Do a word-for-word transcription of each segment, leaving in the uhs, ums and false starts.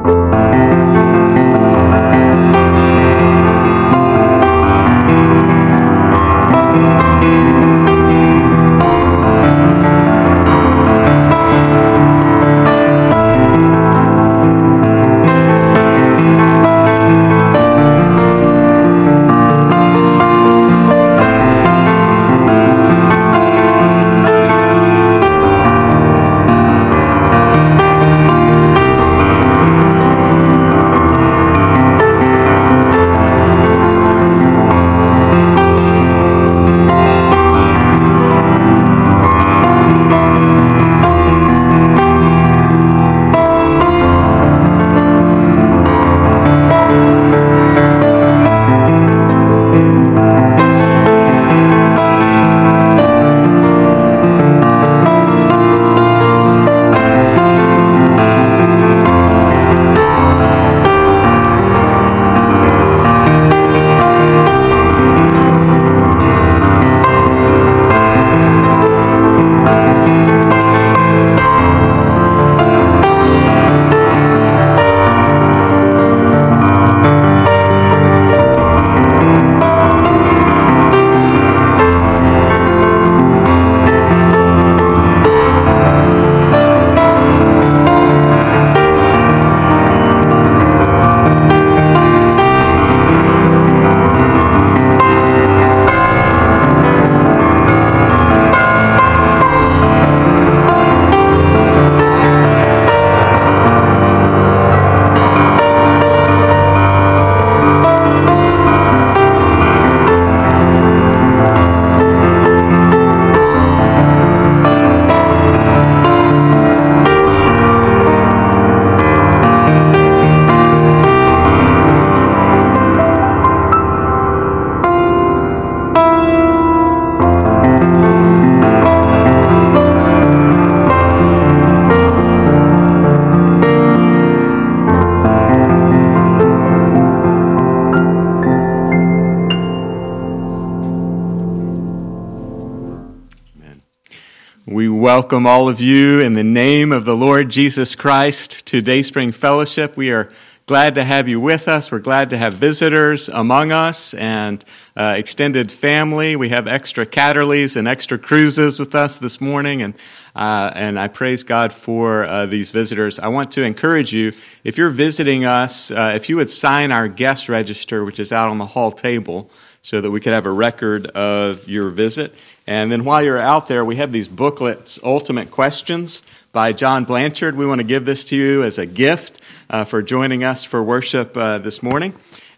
welcome all of you in the name of the Lord Jesus Christ to Dayspring Fellowship. We are glad to have you with us. We're glad to have visitors among us and uh, extended family. We have extra Catterleys and extra cruises with us this morning, and uh, and I praise God for uh, these visitors. I want to encourage you, if you're visiting us, uh, if you would sign our guest register, which is out on the hall table, so that we could have a record of your visit. And then while you're out there, we have these booklets, Ultimate Questions by John Blanchard. We want to give this to you as a gift uh, for joining us for worship uh, this morning.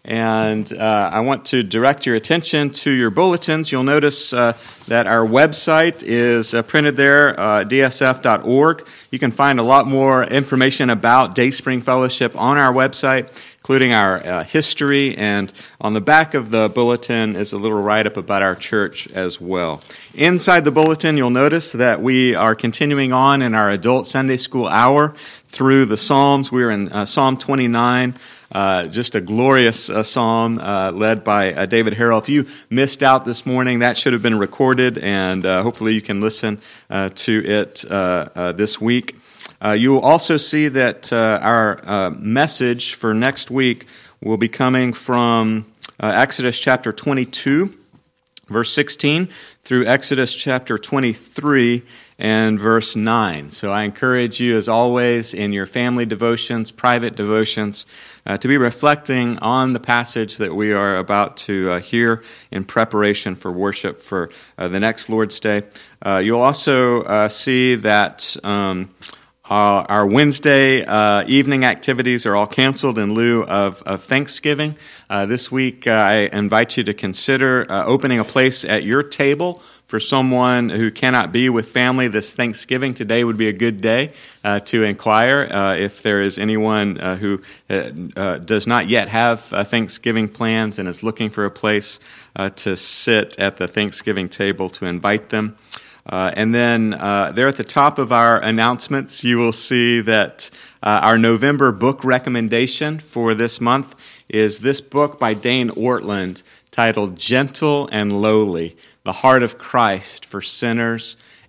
And uh, I want to direct your attention to your bulletins. You'll notice uh, that our website is uh, printed there, uh, d s f dot org. You can find a lot more information about Dayspring Fellowship on our website, including our uh, history, and on the back of the bulletin is a little write-up about our church as well. Inside the bulletin, you'll notice that we are continuing on in our adult Sunday school hour through the Psalms. We're in uh, Psalm twenty-nine, uh, just a glorious uh, psalm uh, led by uh, David Harrell. If you missed out this morning, that should have been recorded, and uh, hopefully you can listen uh, to it uh, uh, this week. Uh, you will also see that uh, our uh, message for next week will be coming from uh, Exodus chapter twenty-two, verse sixteen, through Exodus chapter twenty-three and verse nine. So I encourage you, as always, in your family devotions, private devotions, uh, to be reflecting on the passage that we are about to uh, hear in preparation for worship for uh, the next Lord's Day. Uh, you'll also uh, see that Um, Uh, our Wednesday uh, evening activities are all canceled in lieu of, of Thanksgiving. Uh, this week, uh, I invite you to consider uh, opening a place at your table for someone who cannot be with family this Thanksgiving. Today would be a good day uh, to inquire uh, if there is anyone uh, who uh, uh, does not yet have uh, Thanksgiving plans and is looking for a place uh, to sit at the Thanksgiving table, to invite them. Uh, and then uh, there at the top of our announcements, you will see that uh, our November book recommendation for this month is this book by Dane Ortland titled Gentle and Lowly, The Heart of Christ for Sinners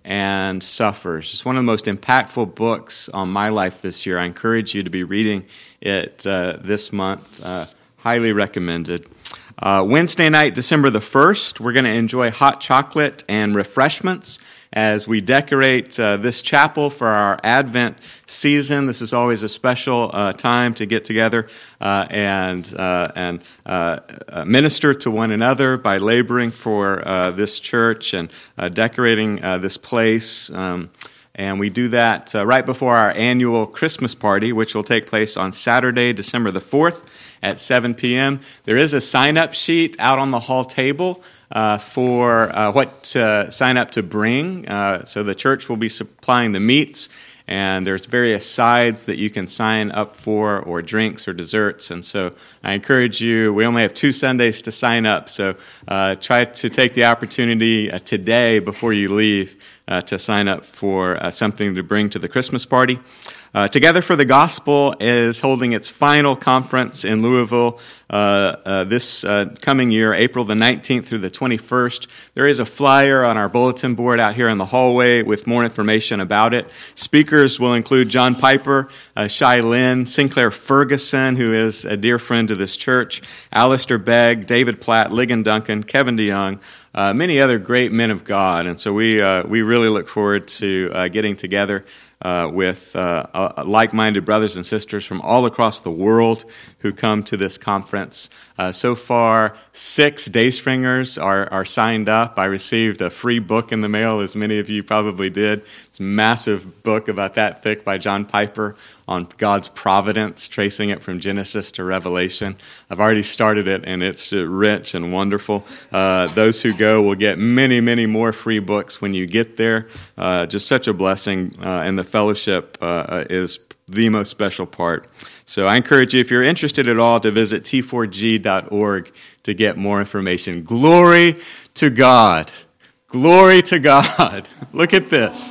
and suffers. It's one of the most impactful books on my life this year. I encourage you to be reading it uh, this month. Uh, highly recommended. Uh, Wednesday night, December the first, we're going to enjoy hot chocolate and refreshments as we decorate uh, this chapel for our Advent season. This is always a special uh, time to get together uh, and uh, and uh, minister to one another by laboring for uh, this church and uh, decorating uh, this place. Um, And we do that uh, right before our annual Christmas party, which will take place on Saturday, December the fourth at seven p.m. There is a sign-up sheet out on the hall table uh, for uh, what to sign up to bring. Uh, so the church will be supplying the meats, and there's various sides that you can sign up for, or drinks or desserts. And so I encourage you, we only have two Sundays to sign up, so uh, try to take the opportunity uh, today before you leave uh, to sign up for uh, something to bring to the Christmas party. Uh, Together for the Gospel is holding its final conference in Louisville uh, uh, this uh, coming year, April the nineteenth through the twenty-first. There is a flyer on our bulletin board out here in the hallway with more information about it. Speakers will include John Piper, uh, Shai Lynn, Sinclair Ferguson, who is a dear friend to this church, Alistair Begg, David Platt, Ligon Duncan, Kevin DeYoung, uh, many other great men of God. And so we uh, we really look forward to uh, getting together Uh, with uh, uh, like-minded brothers and sisters from all across the world who come to this conference. Uh, so far, six Dayspringers are, are signed up. I received a free book in the mail, as many of you probably did. It's a massive book about that thick by John Piper on God's providence, tracing it from Genesis to Revelation. I've already started it, and it's uh, rich and wonderful. Uh, those who go will get many, many more free books when you get there. Uh, just such a blessing, uh, and the fellowship uh, is the most special part. So I encourage you, if you're interested at all, to visit T four G dot org to get more information. Glory to God. Glory to God. Look at this.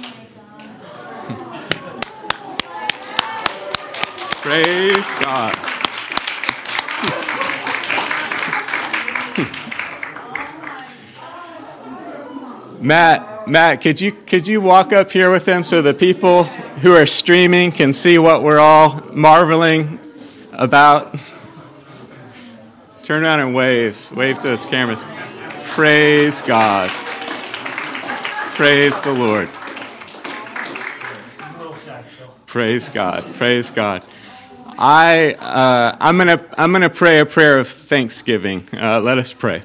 Praise God. Matt, Matt, could you could you walk up here with them so the people who are streaming can see what we're all marveling about? Turn around and wave. Wave to those cameras. Praise God. Praise the Lord. Praise God. Praise God. I uh, I'm gonna I'm gonna pray a prayer of thanksgiving. Uh, let us pray.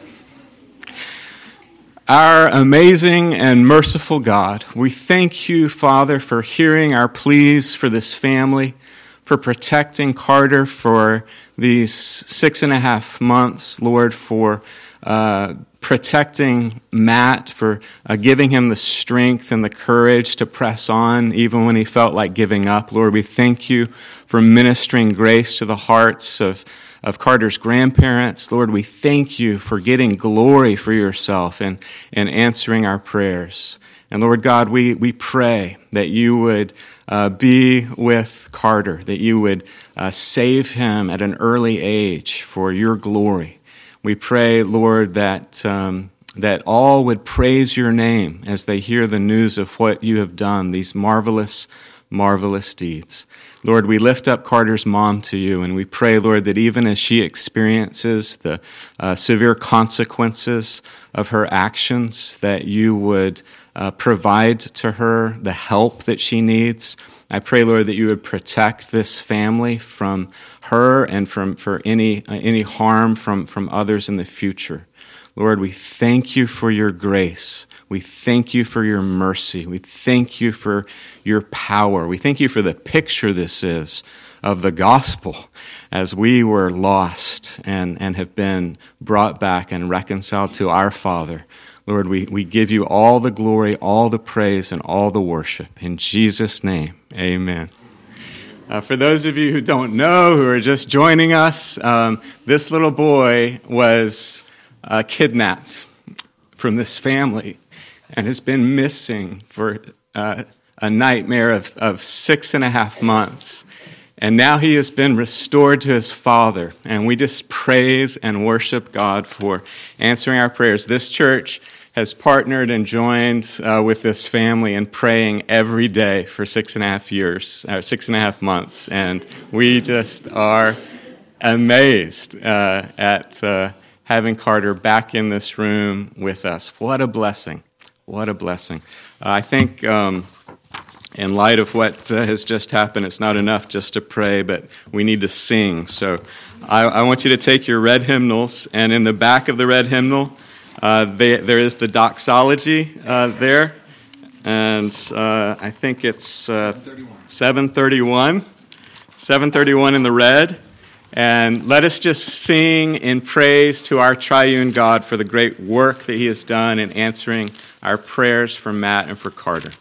Our amazing and merciful God, we thank you, Father, for hearing our pleas for this family, for protecting Carter for these six and a half months, Lord, for uh, protecting Matt, for uh, giving him the strength and the courage to press on even when he felt like giving up. Lord, we thank you for ministering grace to the hearts of of Carter's grandparents. Lord, we thank you for getting glory for yourself and, and answering our prayers. And Lord God, we, we pray that you would uh, be with Carter, that you would uh, save him at an early age for your glory. We pray, Lord, that um, that all would praise your name as they hear the news of what you have done, these marvelous, marvelous deeds. Lord, we lift up Carter's mom to you, and we pray, Lord, that even as she experiences the uh, severe consequences of her actions, that you would uh, provide to her the help that she needs. I pray, Lord, that you would protect this family from her and from for any uh, any harm from, from others in the future. Lord, we thank you for your grace. We thank you for your mercy. We thank you for your power. We thank you for the picture this is of the gospel as we were lost and, and have been brought back and reconciled to our Father. Lord, we, we give you all the glory, all the praise, and all the worship. In Jesus' name, amen. Uh, for those of you who don't know, who are just joining us, um, this little boy was uh, kidnapped from this family and has been missing for uh, a nightmare of, of six and a half months. And now he has been restored to his father. And we just praise and worship God for answering our prayers. This church has partnered and joined uh, with this family in praying every day for six and a half years, or six and a half months. And we just are amazed uh, at uh, having Carter back in this room with us. What a blessing. What a blessing. Uh, I think um, in light of what uh, has just happened, it's not enough just to pray, but we need to sing. So I, I want you to take your red hymnals, and in the back of the red hymnal, uh, they, there is the doxology uh, there, and uh, I think it's uh, seven thirty-one. seven thirty-one in the red. And let us just sing in praise to our triune God for the great work that he has done in answering our prayers for Matt and for Carter.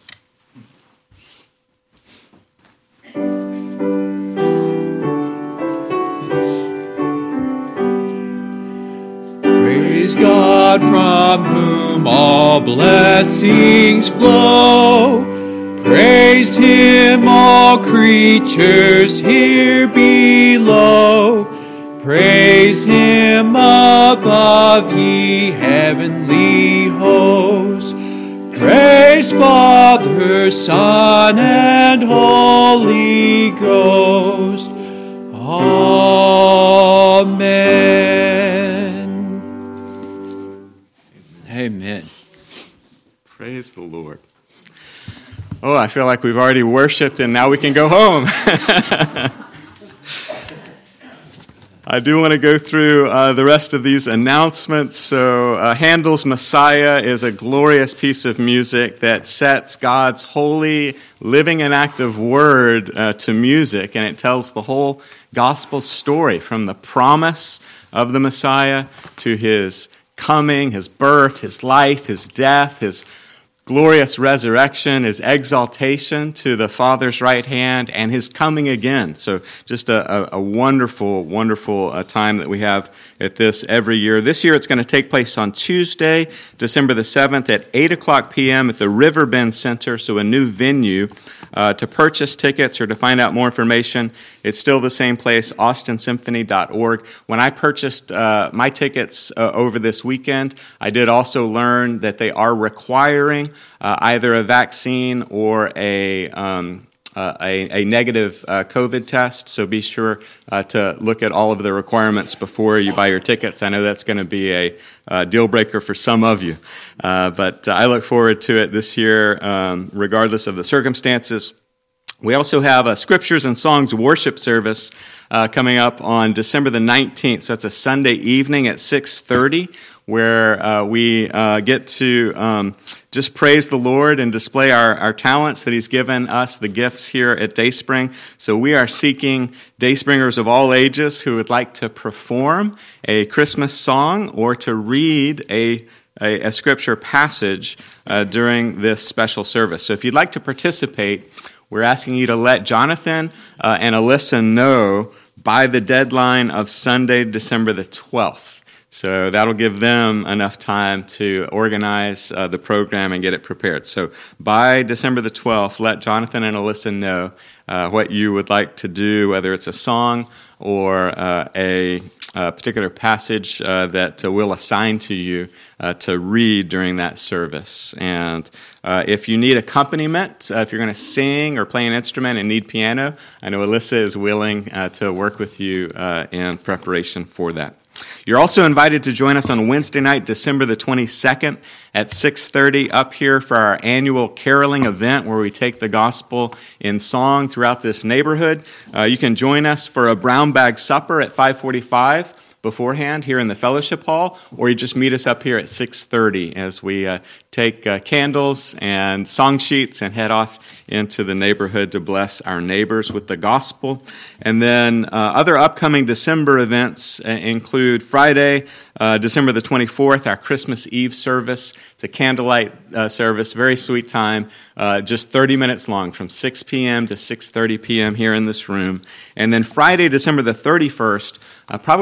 Praise God from whom all blessings flow. Praise him, all creatures here below. Praise him above, ye heavenly hosts. Praise Father, Son, and Holy Ghost. Amen. Amen. Praise the Lord. Oh, I feel like we've already worshiped and now we can go home. I do want to go through uh, the rest of these announcements. So uh, Handel's Messiah is a glorious piece of music that sets God's holy, living and active word uh, to music, and it tells the whole gospel story from the promise of the Messiah to his coming, his birth, his life, his death, his glorious resurrection, his exaltation to the Father's right hand, and his coming again. So just a, a, a wonderful, wonderful uh, time that we have at this every year. This year it's going to take place on Tuesday, December the seventh at eight o'clock p.m. at the Riverbend Center, so a new venue. Uh, to purchase tickets or to find out more information, it's still the same place, austin symphony dot org. When I purchased uh, my tickets uh, over this weekend, I did also learn that they are requiring uh, either a vaccine or a um, uh, a, a negative uh, COVID test, so be sure uh, to look at all of the requirements before you buy your tickets. I know that's going to be a uh, deal breaker for some of you, uh, but uh, I look forward to it this year, um, regardless of the circumstances. We also have a Scriptures and Songs worship service uh, coming up on December the nineteenth, so that's a Sunday evening at six thirty, where uh, we uh, get to um, just praise the Lord and display our, our talents that he's given us, the gifts here at Dayspring. So we are seeking Dayspringers of all ages who would like to perform a Christmas song or to read a A, a scripture passage uh, during this special service. So if you'd like to participate, we're asking you to let Jonathan uh, and Alyssa know by the deadline of Sunday, December the twelfth. So that'll give them enough time to organize uh, the program and get it prepared. So by December the twelfth, let Jonathan and Alyssa know uh, what you would like to do, whether it's a song or uh, a a particular passage uh, that uh, we'll assign to you uh, to read during that service. And uh, if you need accompaniment, uh, if you're going to sing or play an instrument and need piano, I know Alyssa is willing uh, to work with you uh, in preparation for that. You're also invited to join us on Wednesday night, December the twenty-second at six thirty up here for our annual caroling event where we take the gospel in song throughout this neighborhood. Uh, you can join us for a brown bag supper at five forty-five beforehand here in the fellowship hall, or you just meet us up here at six thirty as we uh, take uh, candles and song sheets and head off into the neighborhood to bless our neighbors with the gospel. And then uh, other upcoming December events uh, include Friday, uh, December the twenty-fourth, our Christmas Eve service. It's a candlelight uh, service, very sweet time, uh, just thirty minutes long from six p.m. to six thirty p.m. here in this room. And then Friday, December the thirty-first, uh, probably our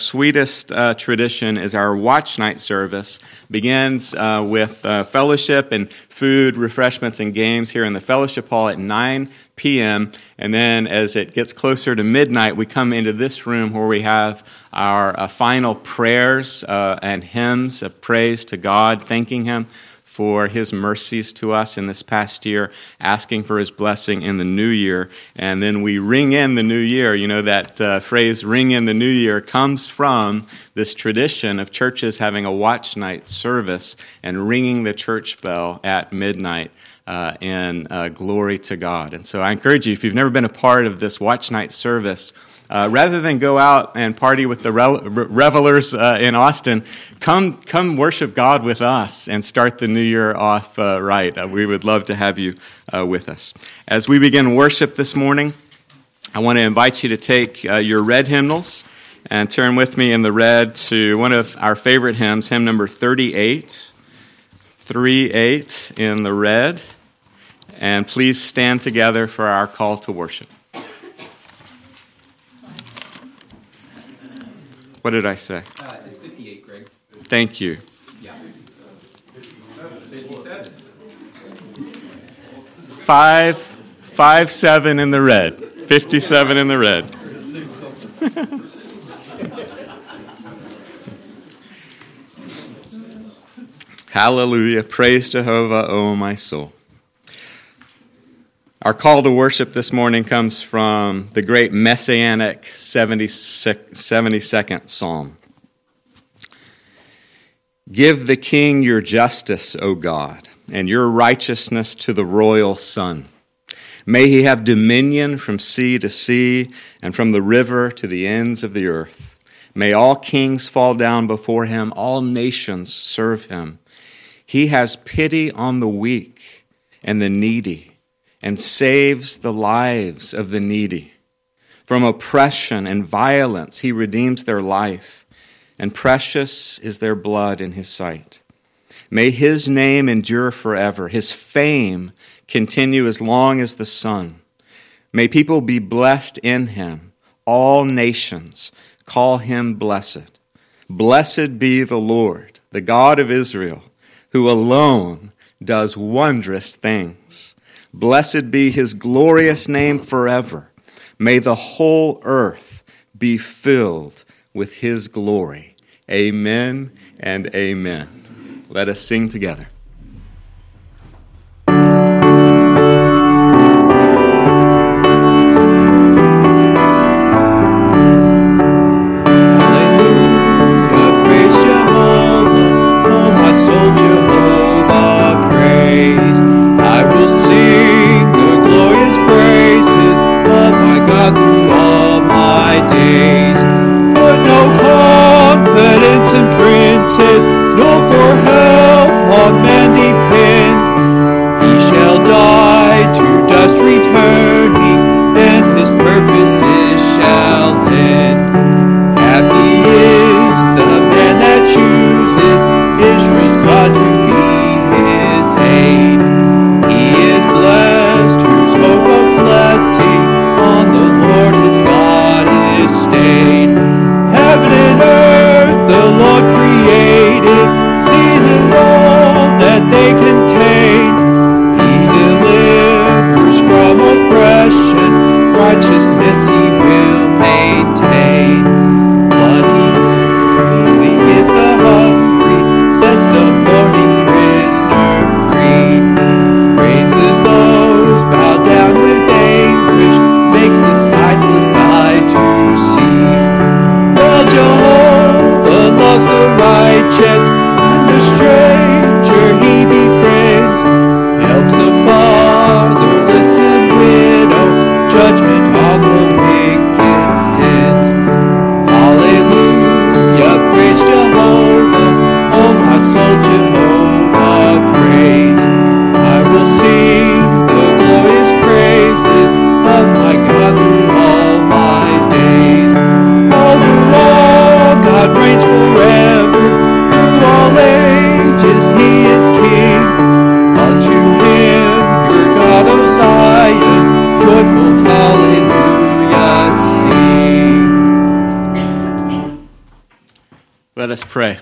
sweetest uh, tradition is our watch night service. Begins uh, with uh, fellowship and food, refreshments, and games here in the fellowship hall at nine p.m. And then as it gets closer to midnight, we come into this room where we have our uh, final prayers uh, and hymns of praise to God, thanking Him for His mercies to us in this past year, asking for His blessing in the new year. And then we ring in the new year. You know, that uh, phrase, ring in the new year, comes from this tradition of churches having a watch night service and ringing the church bell at midnight uh, in uh, glory to God. And so I encourage you, if you've never been a part of this watch night service, Uh, rather than go out and party with the revelers uh, in Austin, come come worship God with us and start the new year off uh, right. Uh, we would love to have you uh, with us. As we begin worship this morning, I want to invite you to take uh, your red hymnals and turn with me in the red to one of our favorite hymns, hymn number thirty-eight, thirty-eight in the red. And please stand together for our call to worship. What did I say? Uh, it's fifty-eight, Greg. Thank you. Yeah. fifty-seven. Five, five, seven in the red. Fifty-seven in the red. Hallelujah. Praise Jehovah, O my soul. Our call to worship this morning comes from the great Messianic seventy-second Psalm. Give the king your justice, O God, and your righteousness to the royal son. May he have dominion from sea to sea and from the river to the ends of the earth. May all kings fall down before him, all nations serve him. He has pity on the weak and the needy, and saves the lives of the needy. From oppression and violence he redeems their life, and precious is their blood in his sight. May his name endure forever, his fame continue as long as the sun. May people be blessed in him. All nations call him blessed. Blessed be the Lord, the God of Israel, who alone does wondrous things. Blessed be his glorious name forever. May the whole earth be filled with his glory. Amen and amen. Let us sing together. Nor for help on man depend. He shall die to dust returning, and his purposes shall end. Happy is the man that chooses Israel's God to be his aid. He is blessed whose hope of blessing on the Lord his God is stayed. Heaven and earth the Lord created, seas and all that they contain. He delivers from oppression, righteousness he will maintain. Bloody is the hungry, sets the mourning prisoner free. Raises those bowed down with anguish, makes the sightless eye to see. Well, Jehovah loves the righteous, and the stranger he befriends. Helps a fatherless and widow, judgment on the wicked sins. Hallelujah, praise Jehovah, oh my soul, Jehovah praise. I will sing the glorious praises of my God through all my days. Over all, God reigns forever. Through all ages he is king. Let us pray.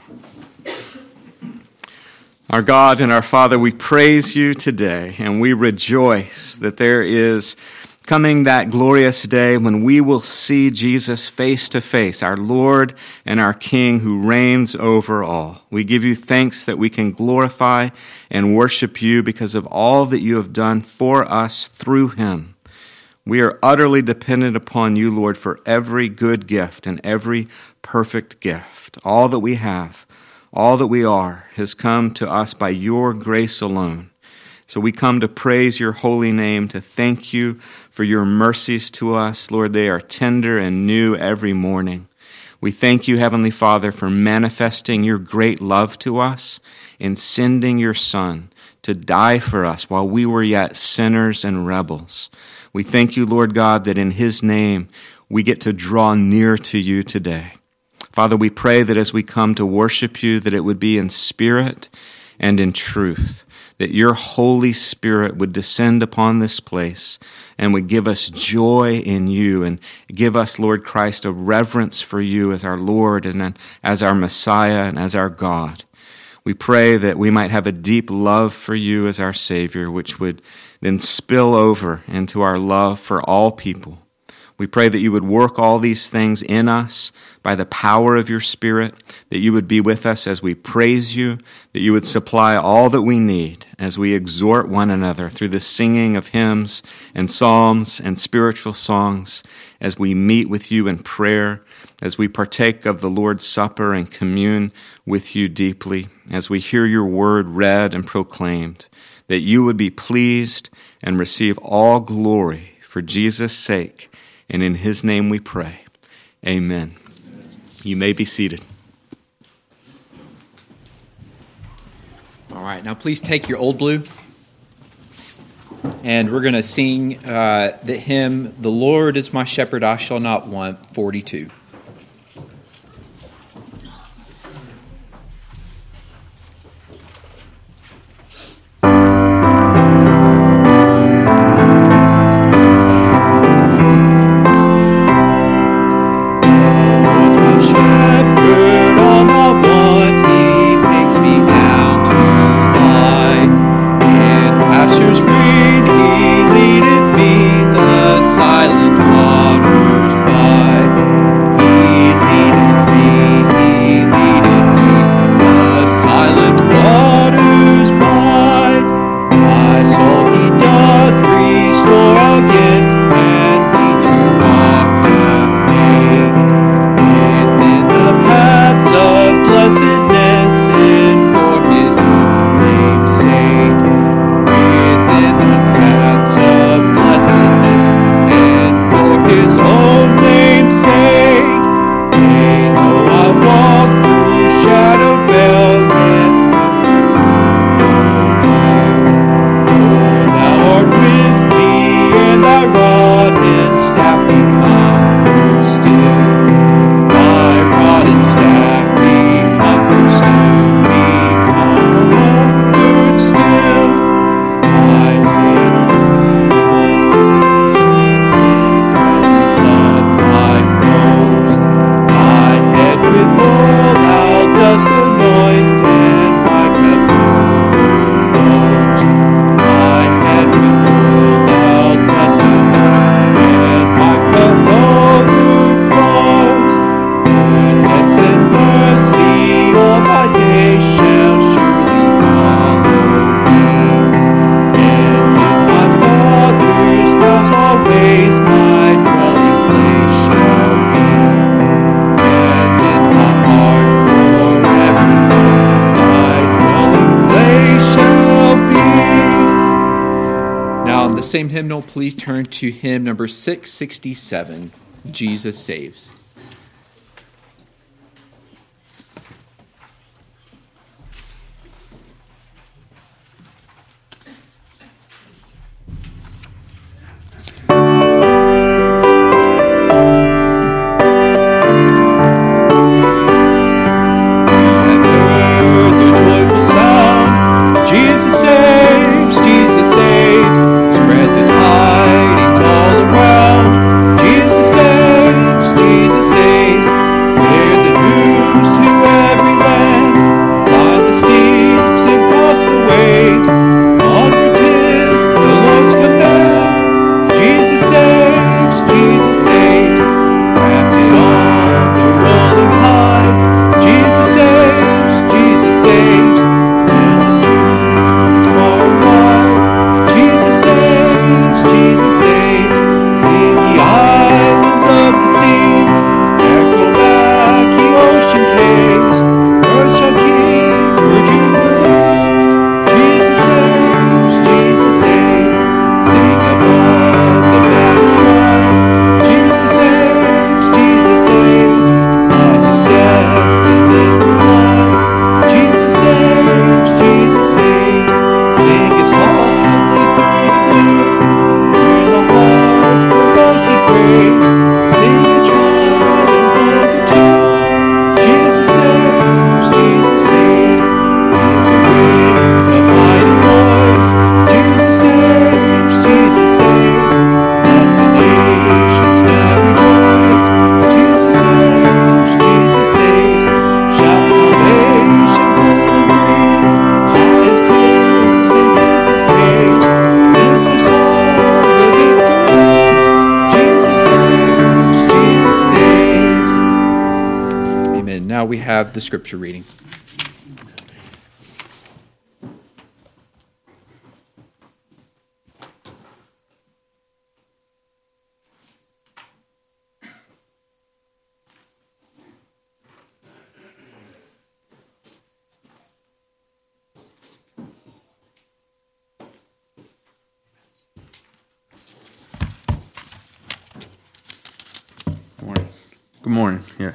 Our God and our Father, we praise you today, and we rejoice that there is coming that glorious day when we will see Jesus face to face, our Lord and our King who reigns over all. We give you thanks that we can glorify and worship you because of all that you have done for us through him. We are utterly dependent upon you, Lord, for every good gift and every perfect gift. All that we have, all that we are, has come to us by your grace alone. So we come to praise your holy name, to thank you for your mercies to us. Lord, they are tender and new every morning. We thank you, Heavenly Father, for manifesting your great love to us in sending your Son to die for us while we were yet sinners and rebels. We thank you, Lord God, that in his name we get to draw near to you today. Father, we pray that as we come to worship you, that it would be in spirit and in truth, that your Holy Spirit would descend upon this place and would give us joy in you and give us, Lord Christ, a reverence for you as our Lord and as our Messiah and as our God. We pray that we might have a deep love for you as our Savior, which would then spill over into our love for all people. We pray that you would work all these things in us by the power of your Spirit, that you would be with us as we praise you, that you would supply all that we need as we exhort one another through the singing of hymns and psalms and spiritual songs, as we meet with you in prayer, as we partake of the Lord's Supper and commune with you deeply, as we hear your word read and proclaimed, that you would be pleased and receive all glory for Jesus' sake. And in his name we pray. Amen. You may be seated. All right, now please take your Old Blue. And we're going to sing uh, the hymn, "The Lord is my shepherd, I shall not want," forty-two. Same hymnal, please turn to hymn number six sixty-seven, "Jesus Saves." Jesus now we have the scripture reading. Good morning. Yeah.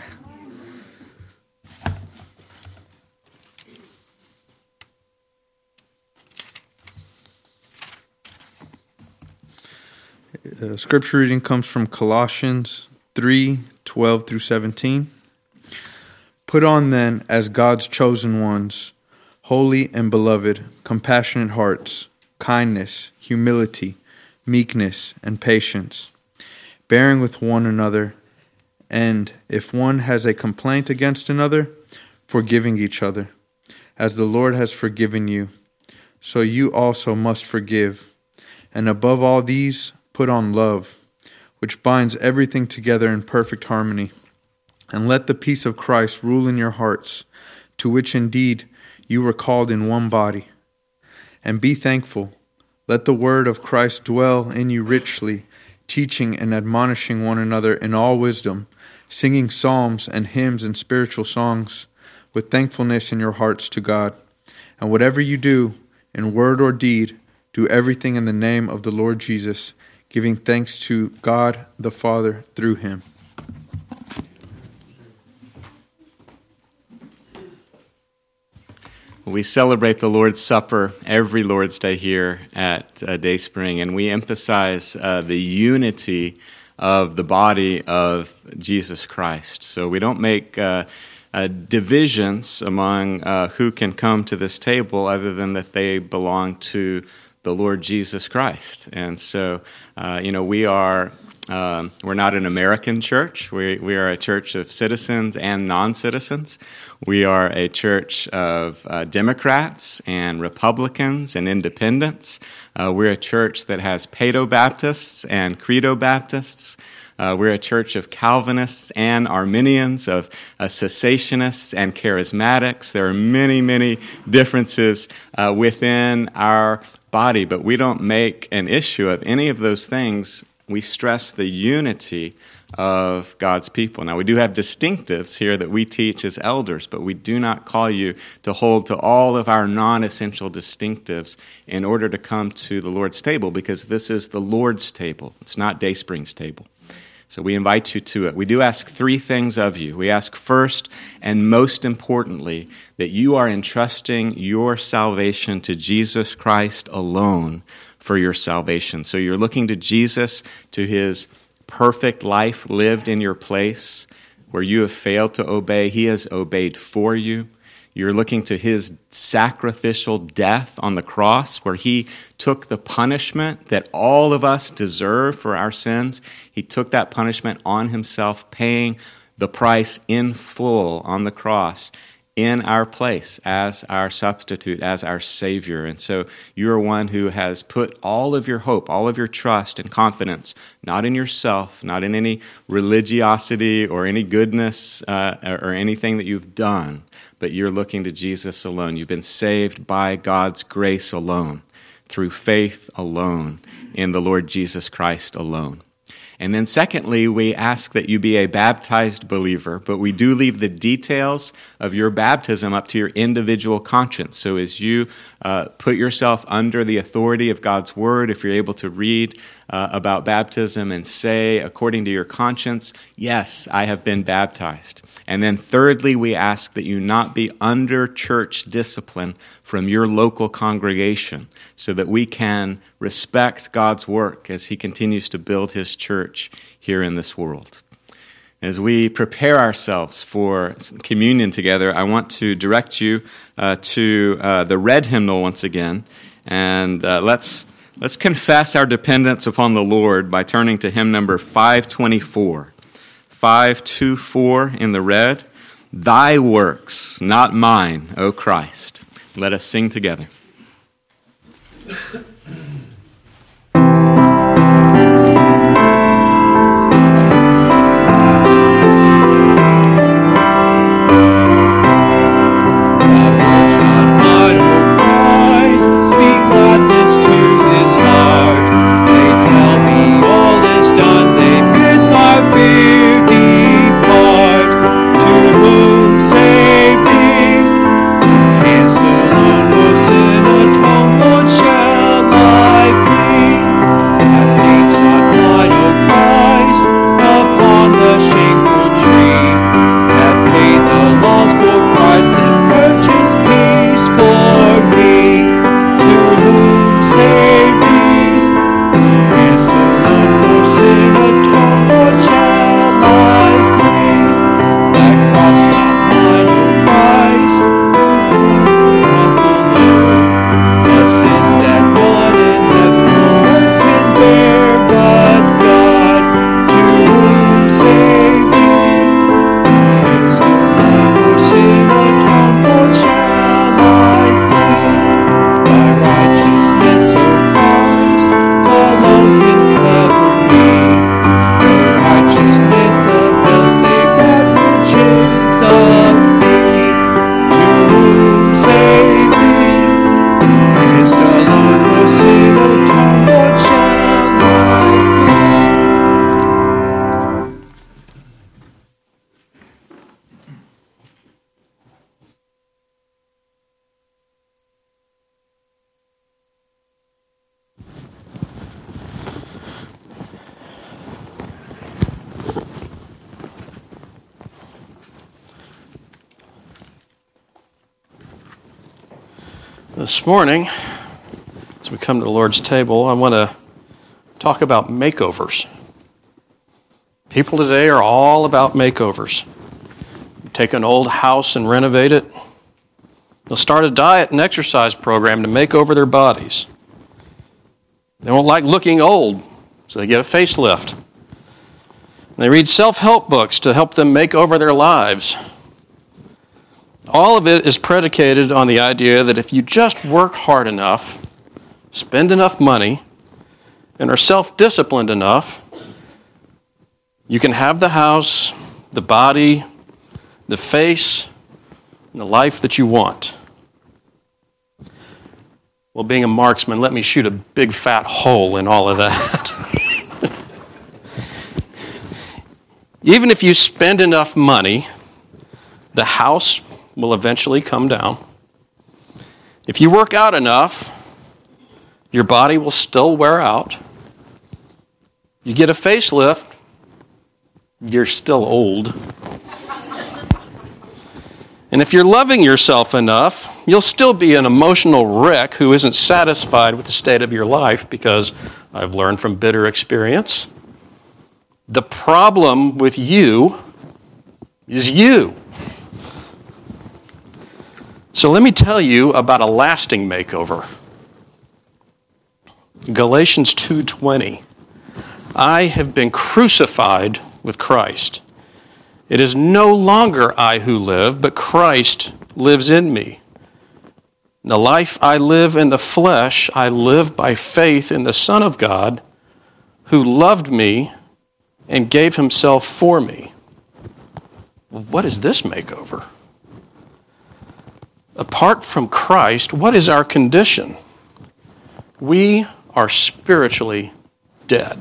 Uh, scripture reading comes from Colossians three, twelve through seventeen. Put on then, as God's chosen ones, holy and beloved, compassionate hearts, kindness, humility, meekness, and patience, bearing with one another, and if one has a complaint against another, forgiving each other. As the Lord has forgiven you, so you also must forgive. And above all these, put on love, which binds everything together in perfect harmony. And let the peace of Christ rule in your hearts, to which indeed you were called in one body. And be thankful. Let the word of Christ dwell in you richly, teaching and admonishing one another in all wisdom, singing psalms and hymns and spiritual songs with thankfulness in your hearts to God. And whatever you do, in word or deed, do everything in the name of the Lord Jesus, giving thanks to God the Father through him. We celebrate the Lord's Supper every Lord's Day here at uh, Dayspring, and we emphasize uh, the unity of the body of Jesus Christ. So we don't make uh, uh, divisions among uh, who can come to this table other than that they belong to the Lord Jesus Christ. And so, uh, you know, we are, um, we're not an American church. We, we are a church of citizens and non-citizens. We are a church of uh, Democrats and Republicans and independents. Uh, we're a church that has Paedo-Baptists and Credo-Baptists. Uh, we're a church of Calvinists and Arminians, of uh, cessationists and charismatics. There are many, many differences uh, within our body, but we don't make an issue of any of those things. We stress the unity of God's people. Now, we do have distinctives here that we teach as elders, but we do not call you to hold to all of our non-essential distinctives in order to come to the Lord's table, because this is the Lord's table. It's not Dayspring's table. So we invite you to it. We do ask three things of you. We ask first and most importantly that you are entrusting your salvation to Jesus Christ alone for your salvation. So you're looking to Jesus, to his perfect life lived in your place. Where you have failed to obey, he has obeyed for you. You're looking to his sacrificial death on the cross, where he took the punishment that all of us deserve for our sins. He took that punishment on himself, paying the price in full on the cross in our place as our substitute, as our Savior. And so you're one who has put all of your hope, all of your trust and confidence, not in yourself, not in any religiosity or any goodness uh, or anything that you've done, but you're looking to Jesus alone. You've been saved by God's grace alone, through faith alone, in the Lord Jesus Christ alone. And then secondly, we ask that you be a baptized believer, but we do leave the details of your baptism up to your individual conscience. So as you uh, put yourself under the authority of God's Word, if you're able to read uh, about baptism and say, according to your conscience, yes, I have been baptized. And then thirdly, we ask that you not be under church discipline from your local congregation, so that we can respect God's work as he continues to build his church here in this world. As we prepare ourselves for communion together, I want to direct you uh, to uh, the red hymnal once again, and uh, let's let's confess our dependence upon the Lord by turning to hymn number five twenty-four. five twenty-four in the red. Thy works, not mine, O Christ. Let us sing together. This morning, as we come to the Lord's table, I want to talk about makeovers. People today are all about makeovers. You take an old house and renovate it. They'll start a diet and exercise program to make over their bodies. They don't like looking old, so they get a facelift. They read self-help books to help them make over their lives. All of it is predicated on the idea that if you just work hard enough, spend enough money, and are self-disciplined enough, you can have the house, the body, the face, and the life that you want. Well, being a marksman, let me shoot a big fat hole in all of that. Even if you spend enough money, the house will eventually come down. If you work out enough, your body will still wear out. You get a facelift, you're still old. And if you're loving yourself enough, you'll still be an emotional wreck who isn't satisfied with the state of your life, because I've learned from bitter experience, the problem with you is you. So let me tell you about a lasting makeover. Galatians two twenty. I have been crucified with Christ. It is no longer I who live, but Christ lives in me. The life I live in the flesh, I live by faith in the Son of God, who loved me and gave himself for me. What is this makeover? Apart from Christ, what is our condition? We are spiritually dead.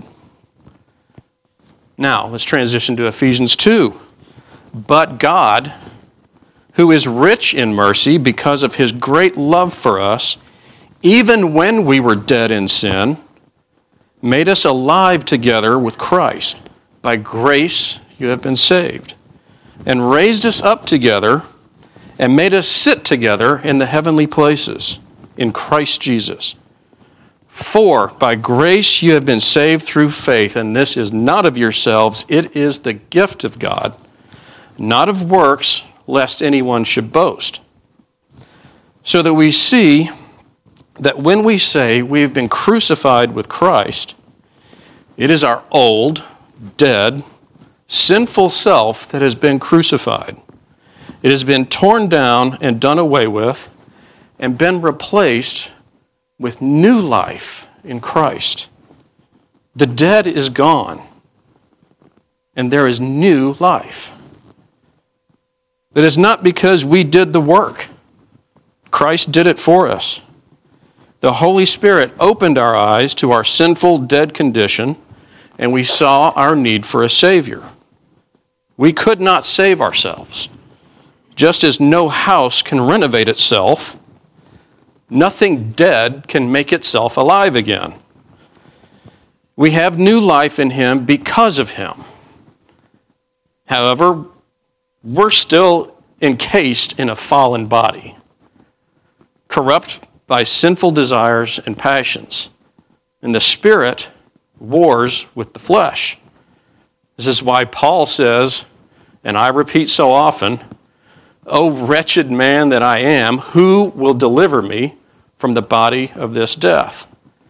Now, let's transition to Ephesians two. But God, who is rich in mercy because of his great love for us, even when we were dead in sin, made us alive together with Christ. By grace you have been saved, and raised us up together and made us sit together in the heavenly places in Christ Jesus. For by grace you have been saved through faith, and this is not of yourselves, it is the gift of God, not of works, lest anyone should boast. So that we see that when we say we've been crucified with Christ, it is our old, dead, sinful self that has been crucified. It has been torn down and done away with and been replaced with new life in Christ. The dead is gone, and there is new life. That is not because we did the work. Christ did it for us. The Holy Spirit opened our eyes to our sinful, dead condition, and we saw our need for a Savior. We could not save ourselves. Just as no house can renovate itself, nothing dead can make itself alive again. We have new life in him because of him. However, we're still encased in a fallen body, corrupt by sinful desires and passions, and the Spirit wars with the flesh. This is why Paul says, and I repeat so often, O wretched man that I am, who will deliver me from the body of this death?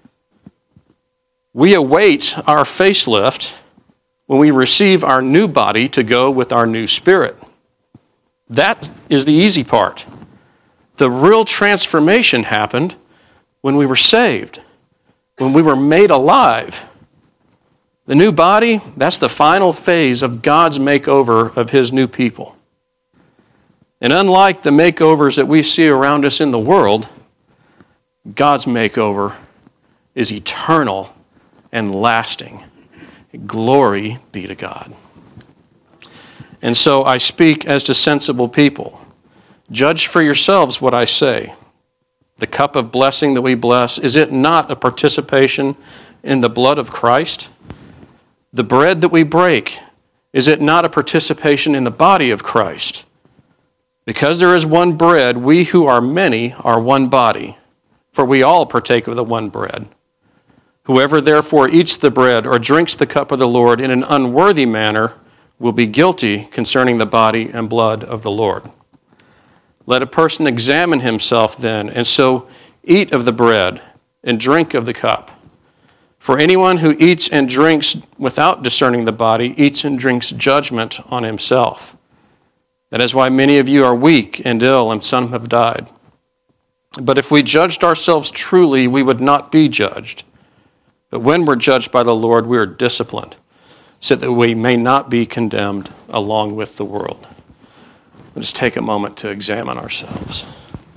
We await our facelift when we receive our new body to go with our new spirit. That is the easy part. The real transformation happened when we were saved, when we were made alive. The new body, that's the final phase of God's makeover of his new people. And unlike the makeovers that we see around us in the world, God's makeover is eternal and lasting. Glory be to God. And so I speak as to sensible people. Judge for yourselves what I say. The cup of blessing that we bless, is it not a participation in the blood of Christ? The bread that we break, is it not a participation in the body of Christ? Because there is one bread, we who are many are one body, For we all partake of the one bread. Whoever therefore eats the bread or drinks the cup of the Lord in an unworthy manner will be guilty concerning the body and blood of the Lord. Let a person examine himself then, and so eat of the bread and drink of the cup. For anyone who eats and drinks without discerning the body eats and drinks judgment on himself. That is why many of you are weak and ill, and some have died. But if we judged ourselves truly, we would not be judged. But when we're judged by the Lord, we are disciplined, so that we may not be condemned along with the world. Let us take a moment to examine ourselves.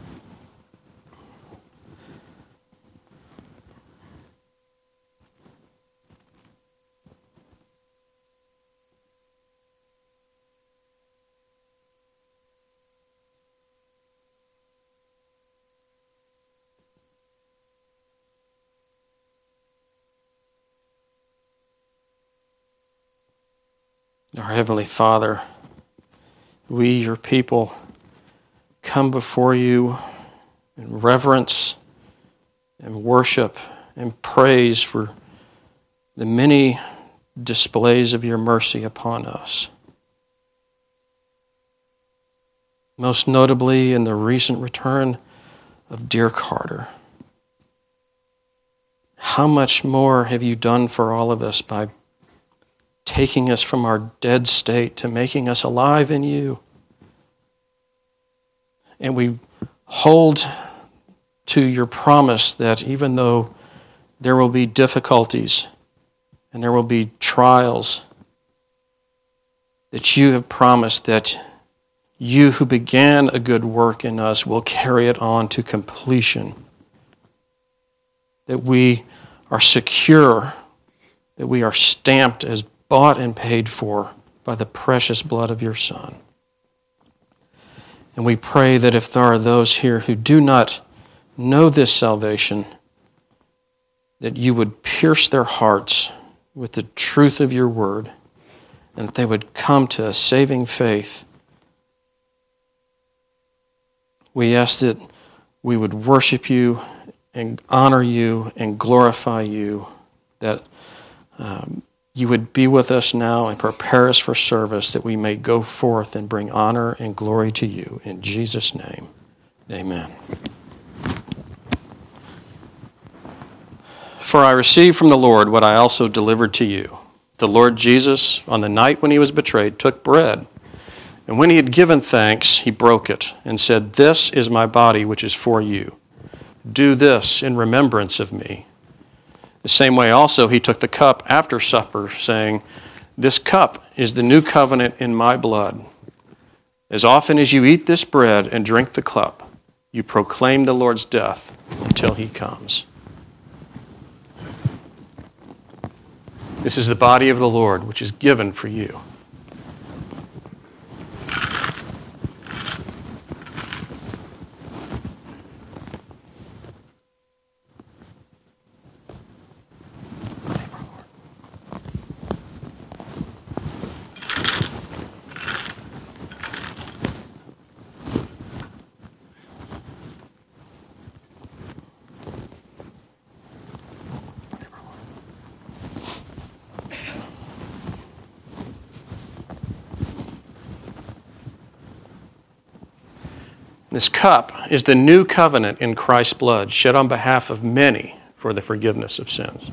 Our Heavenly Father, we, your people, come before you in reverence and worship and praise for the many displays of your mercy upon us. Most notably in the recent return of dear Carter. How much more have you done for all of us by taking us from our dead state to making us alive in you. And we hold to your promise that even though there will be difficulties and there will be trials, that you have promised that you who began a good work in us will carry it on to completion. That we are secure, that we are stamped as bought and paid for by the precious blood of your Son. And we pray that if there are those here who do not know this salvation, that you would pierce their hearts with the truth of your word, and that they would come to a saving faith. We ask that we would worship you and honor you and glorify you, that um, you would be with us now and prepare us for service, that we may go forth and bring honor and glory to you. In Jesus' name, amen. For I received from the Lord what I also delivered to you. The Lord Jesus, on the night when he was betrayed, took bread, and when he had given thanks, he broke it and said, "This is my body, which is for you. Do this in remembrance of me." The same way also he took the cup after supper, saying, "This cup is the new covenant in my blood. As often as you eat this bread and drink the cup, you proclaim the Lord's death until he comes." This is the body of the Lord, which is given for you. This cup is the new covenant in Christ's blood, shed on behalf of many for the forgiveness of sins.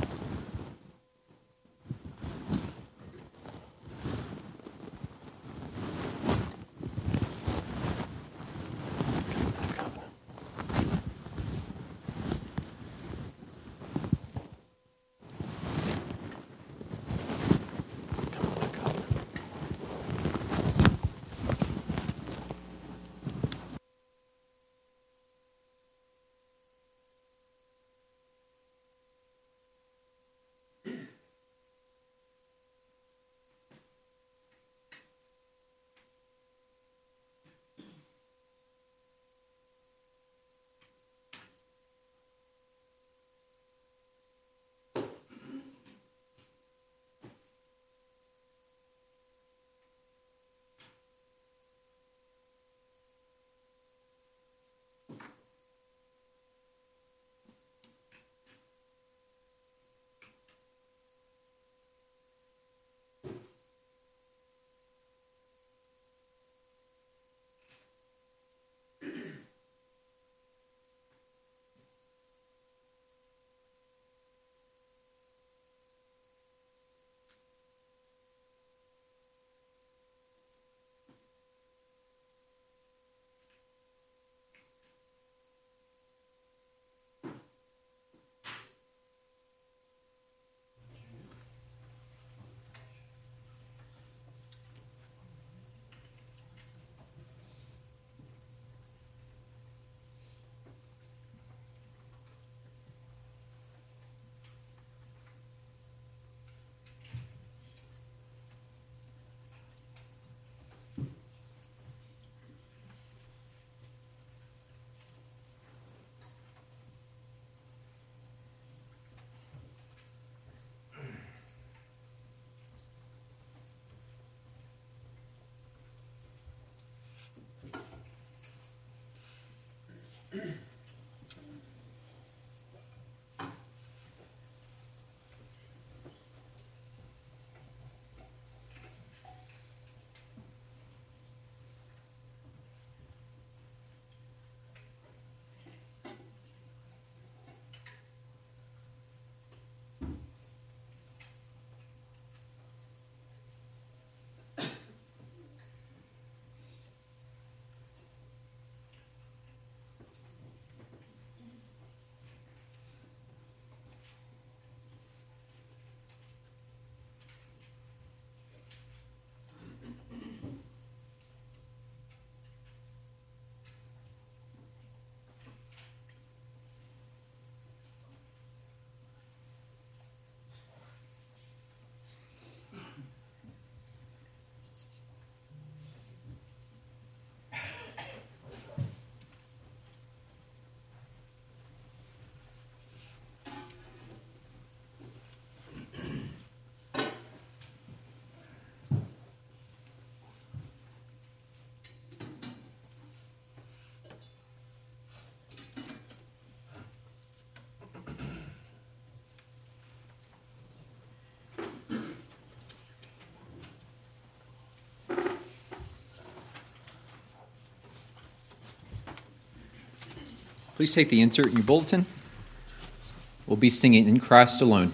Please take the insert in your bulletin. We'll be singing In Christ Alone.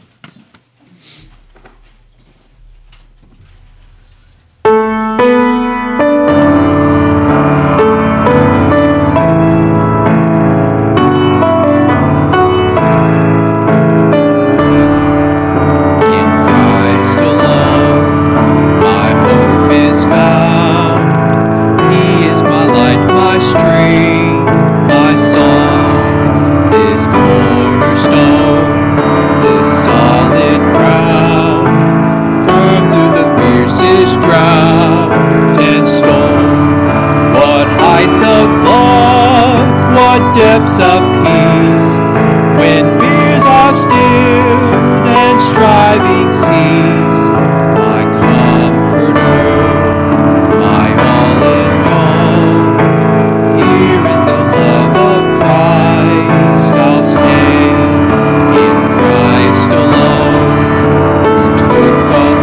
Depths of peace, when fears are stilled and striving cease, my comforter, my all in all. Here in the love of Christ I'll stand, in Christ alone, who took on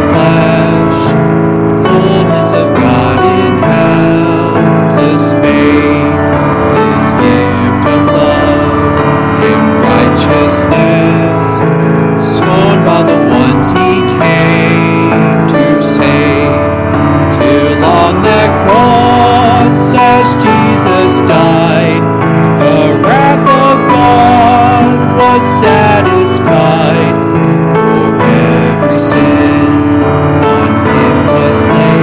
flesh, fullness of God in helpless babe. This gift of love and righteousness, scorned by the ones he came to save, till on that cross as Jesus died, the wrath of God was satisfied. For every sin on him was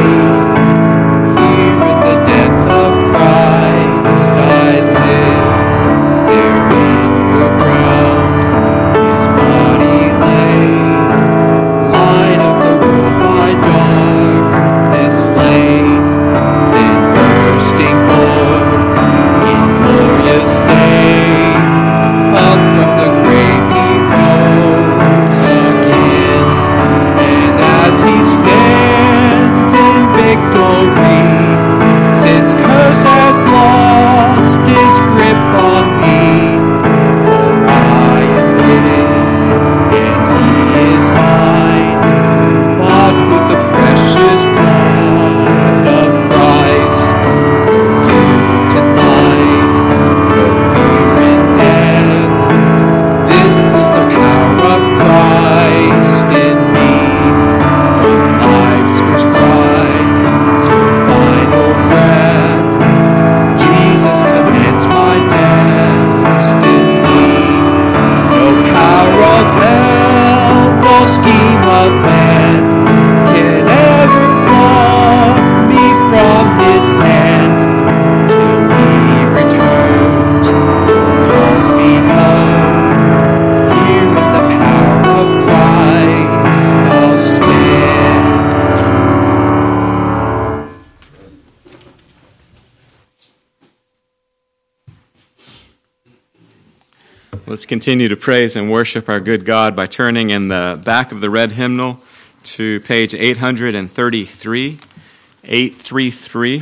laid. Here in the death of Christ I live. There in the ground his body lay. Light of the world by darkness slain, then bursting forth in glorious day. Up from the grave he rose again, and as he stands in victory, sin's curse has lost its grip on me. For I am his, and he is mine, bought with the precious blood of Christ. No guilt in life, no fear in death. This is the power of Christ in me, from life's first cry to final breath. Jesus commands my destiny. No power of hell, no scheme of man can ever pluck me from his hand, till he returns or calls me home. Here in the power of Christ I'll stand. Let's continue to praise and worship our good God by turning in the back of the red hymnal to page eight thirty-three, eight thirty-three.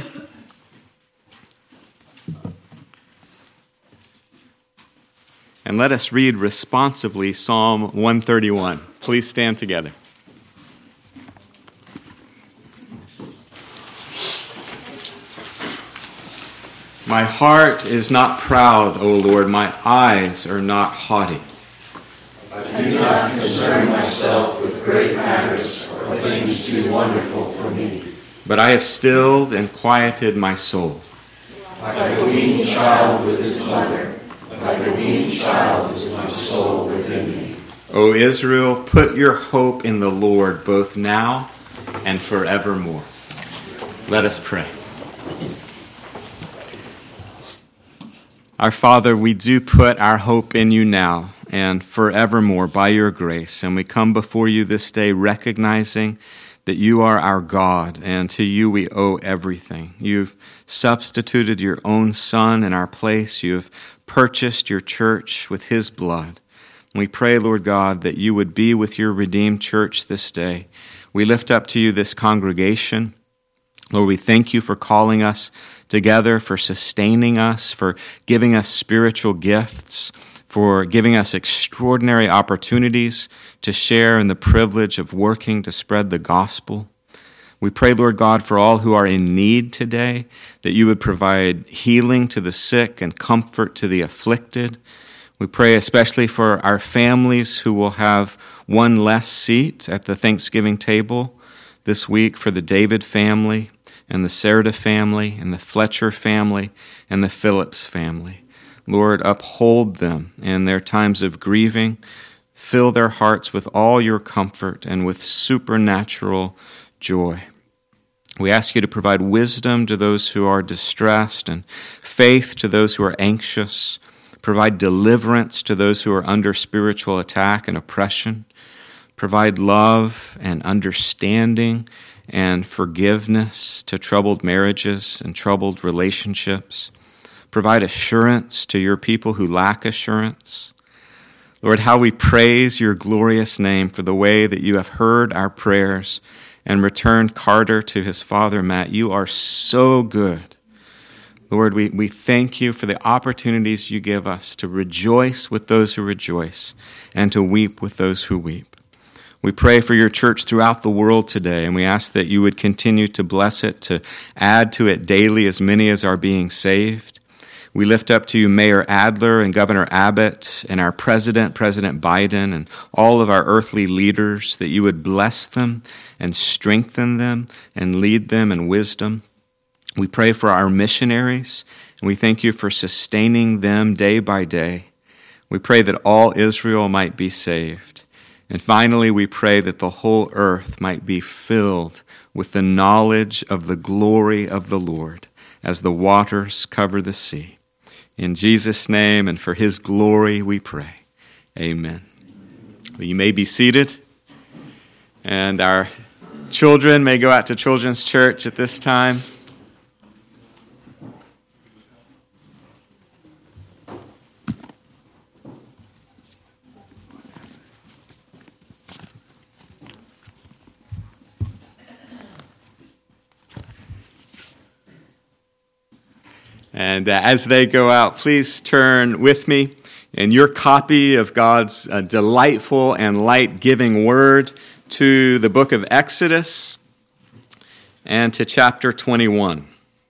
And let us read responsively Psalm one thirty-one. Please stand together. My heart is not proud, O Lord. My eyes are not haughty. I do not concern myself with great matters or things too wonderful for me. But I have stilled and quieted my soul. Like a weaned child with his mother, like a weaned child is my soul within me. O Israel, put your hope in the Lord both now and forevermore. Let us pray. Our Father, we do put our hope in you now and forevermore by your grace. And we come before you this day recognizing that you are our God, and to you we owe everything. You've substituted your own Son in our place. You have purchased your church with his blood. And we pray, Lord God, that you would be with your redeemed church this day. We lift up to you this congregation. Lord, we thank you for calling us together, for sustaining us, for giving us spiritual gifts, for giving us extraordinary opportunities to share in the privilege of working to spread the gospel. We pray, Lord God, for all who are in need today, that you would provide healing to the sick and comfort to the afflicted. We pray especially for our families who will have one less seat at the Thanksgiving table this week, for the David family and the Serta family and the Fletcher family and the Phillips family. Lord, uphold them in their times of grieving. Fill their hearts with all your comfort and with supernatural joy. We ask you to provide wisdom to those who are distressed and faith to those who are anxious. Provide deliverance to those who are under spiritual attack and oppression. Provide love and understanding and forgiveness to troubled marriages and troubled relationships. Provide assurance to your people who lack assurance. Lord, how we praise your glorious name for the way that you have heard our prayers and returned Carter to his father, Matt. You are so good. Lord, we, we thank you for the opportunities you give us to rejoice with those who rejoice and to weep with those who weep. We pray for your church throughout the world today, and we ask that you would continue to bless it, to add to it daily as many as are being saved. We lift up to you Mayor Adler and Governor Abbott and our President, President Biden, and all of our earthly leaders, that you would bless them and strengthen them and lead them in wisdom. We pray for our missionaries, and we thank you for sustaining them day by day. We pray that all Israel might be saved. And finally, we pray that the whole earth might be filled with the knowledge of the glory of the Lord as the waters cover the sea. In Jesus' name and for his glory we pray. Amen. Well, you may be seated, and our children may go out to Children's Church at this time. And uh, as they go out, please turn with me in your copy of God's uh, delightful and light-giving word to the book of Exodus and to chapter twenty-one.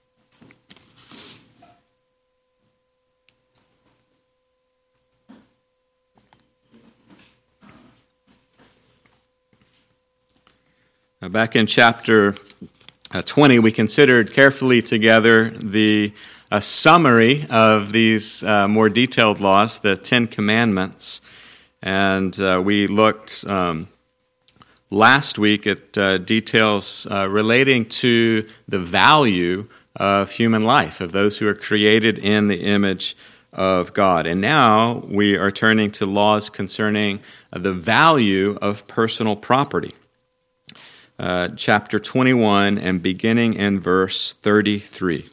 Now, back in chapter uh, twenty, we considered carefully together the a summary of these uh, more detailed laws, the Ten Commandments. And uh, we looked um, last week at uh, details uh, relating to the value of human life, of those who are created in the image of God. And now we are turning to laws concerning uh, the value of personal property. Uh, chapter twenty-one and beginning in verse thirty-three.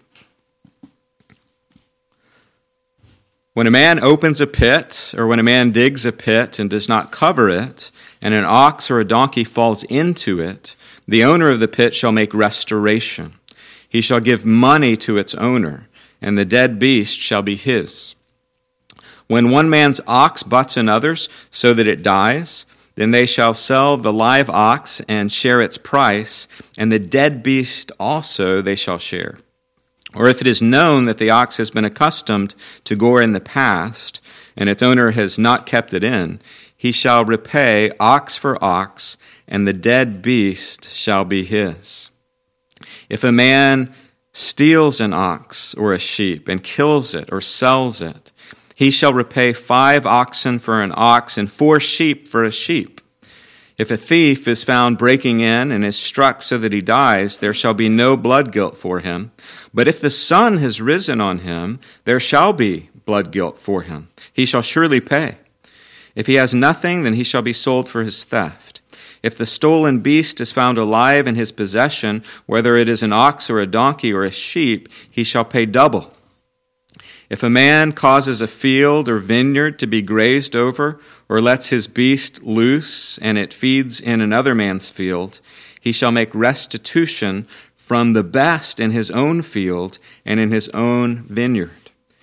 When a man opens a pit, or when a man digs a pit and does not cover it, and an ox or a donkey falls into it, the owner of the pit shall make restoration. He shall give money to its owner, and the dead beast shall be his. When one man's ox butts another's so that it dies, then they shall sell the live ox and share its price, and the dead beast also they shall share. Or if it is known that the ox has been accustomed to gore in the past, and its owner has not kept it in, he shall repay ox for ox, and the dead beast shall be his. If a man steals an ox or a sheep and kills it or sells it, he shall repay five oxen for an ox and four sheep for a sheep. If a thief is found breaking in and is struck so that he dies, there shall be no blood guilt for him. But if the sun has risen on him, there shall be blood guilt for him. He shall surely pay. If he has nothing, then he shall be sold for his theft. If the stolen beast is found alive in his possession, whether it is an ox or a donkey or a sheep, he shall pay double. If a man causes a field or vineyard to be grazed over, or lets his beast loose, and it feeds in another man's field, he shall make restitution from the best in his own field and in his own vineyard.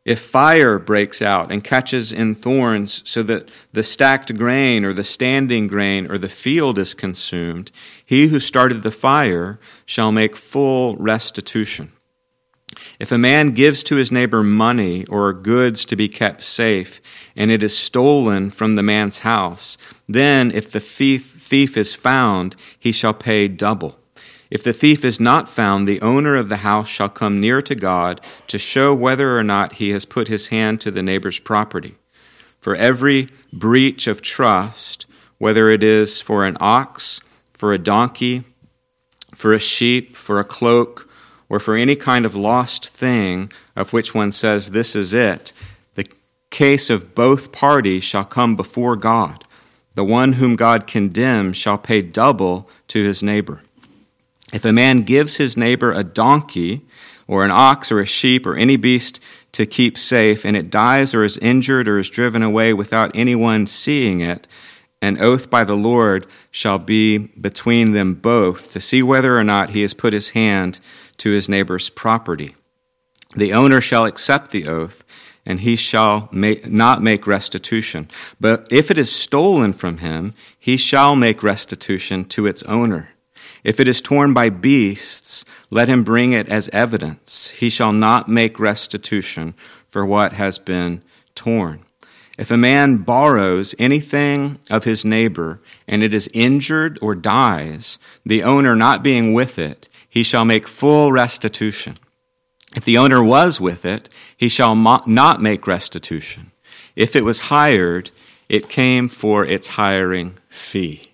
If fire breaks out and catches in thorns so that the stacked grain or the standing grain or the field is consumed, he who started the fire shall make full restitution. If a man gives to his neighbor money or goods to be kept safe, and it is stolen from the man's house, then if the thief, thief is found, he shall pay double. If the thief is not found, the owner of the house shall come near to God to show whether or not he has put his hand to the neighbor's property. For every breach of trust, whether it is for an ox, for a donkey, for a sheep, for a cloak, or for any kind of lost thing of which one says, "This is it," the case of both parties shall come before God. The one whom God condemns shall pay double to his neighbor. If a man gives his neighbor a donkey or an ox or a sheep or any beast to keep safe, and it dies or is injured or is driven away without anyone seeing it, an oath by the Lord shall be between them both to see whether or not he has put his hand to his neighbor's property. The owner shall accept the oath, and he shall make, not make restitution. But if it is stolen from him, he shall make restitution to its owner. If it is torn by beasts, let him bring it as evidence. He shall not make restitution for what has been torn. If a man borrows anything of his neighbor, and it is injured or dies, the owner not being with it, he shall make full restitution. If the owner was with it, he shall not make restitution. If it was hired, it came for its hiring fee.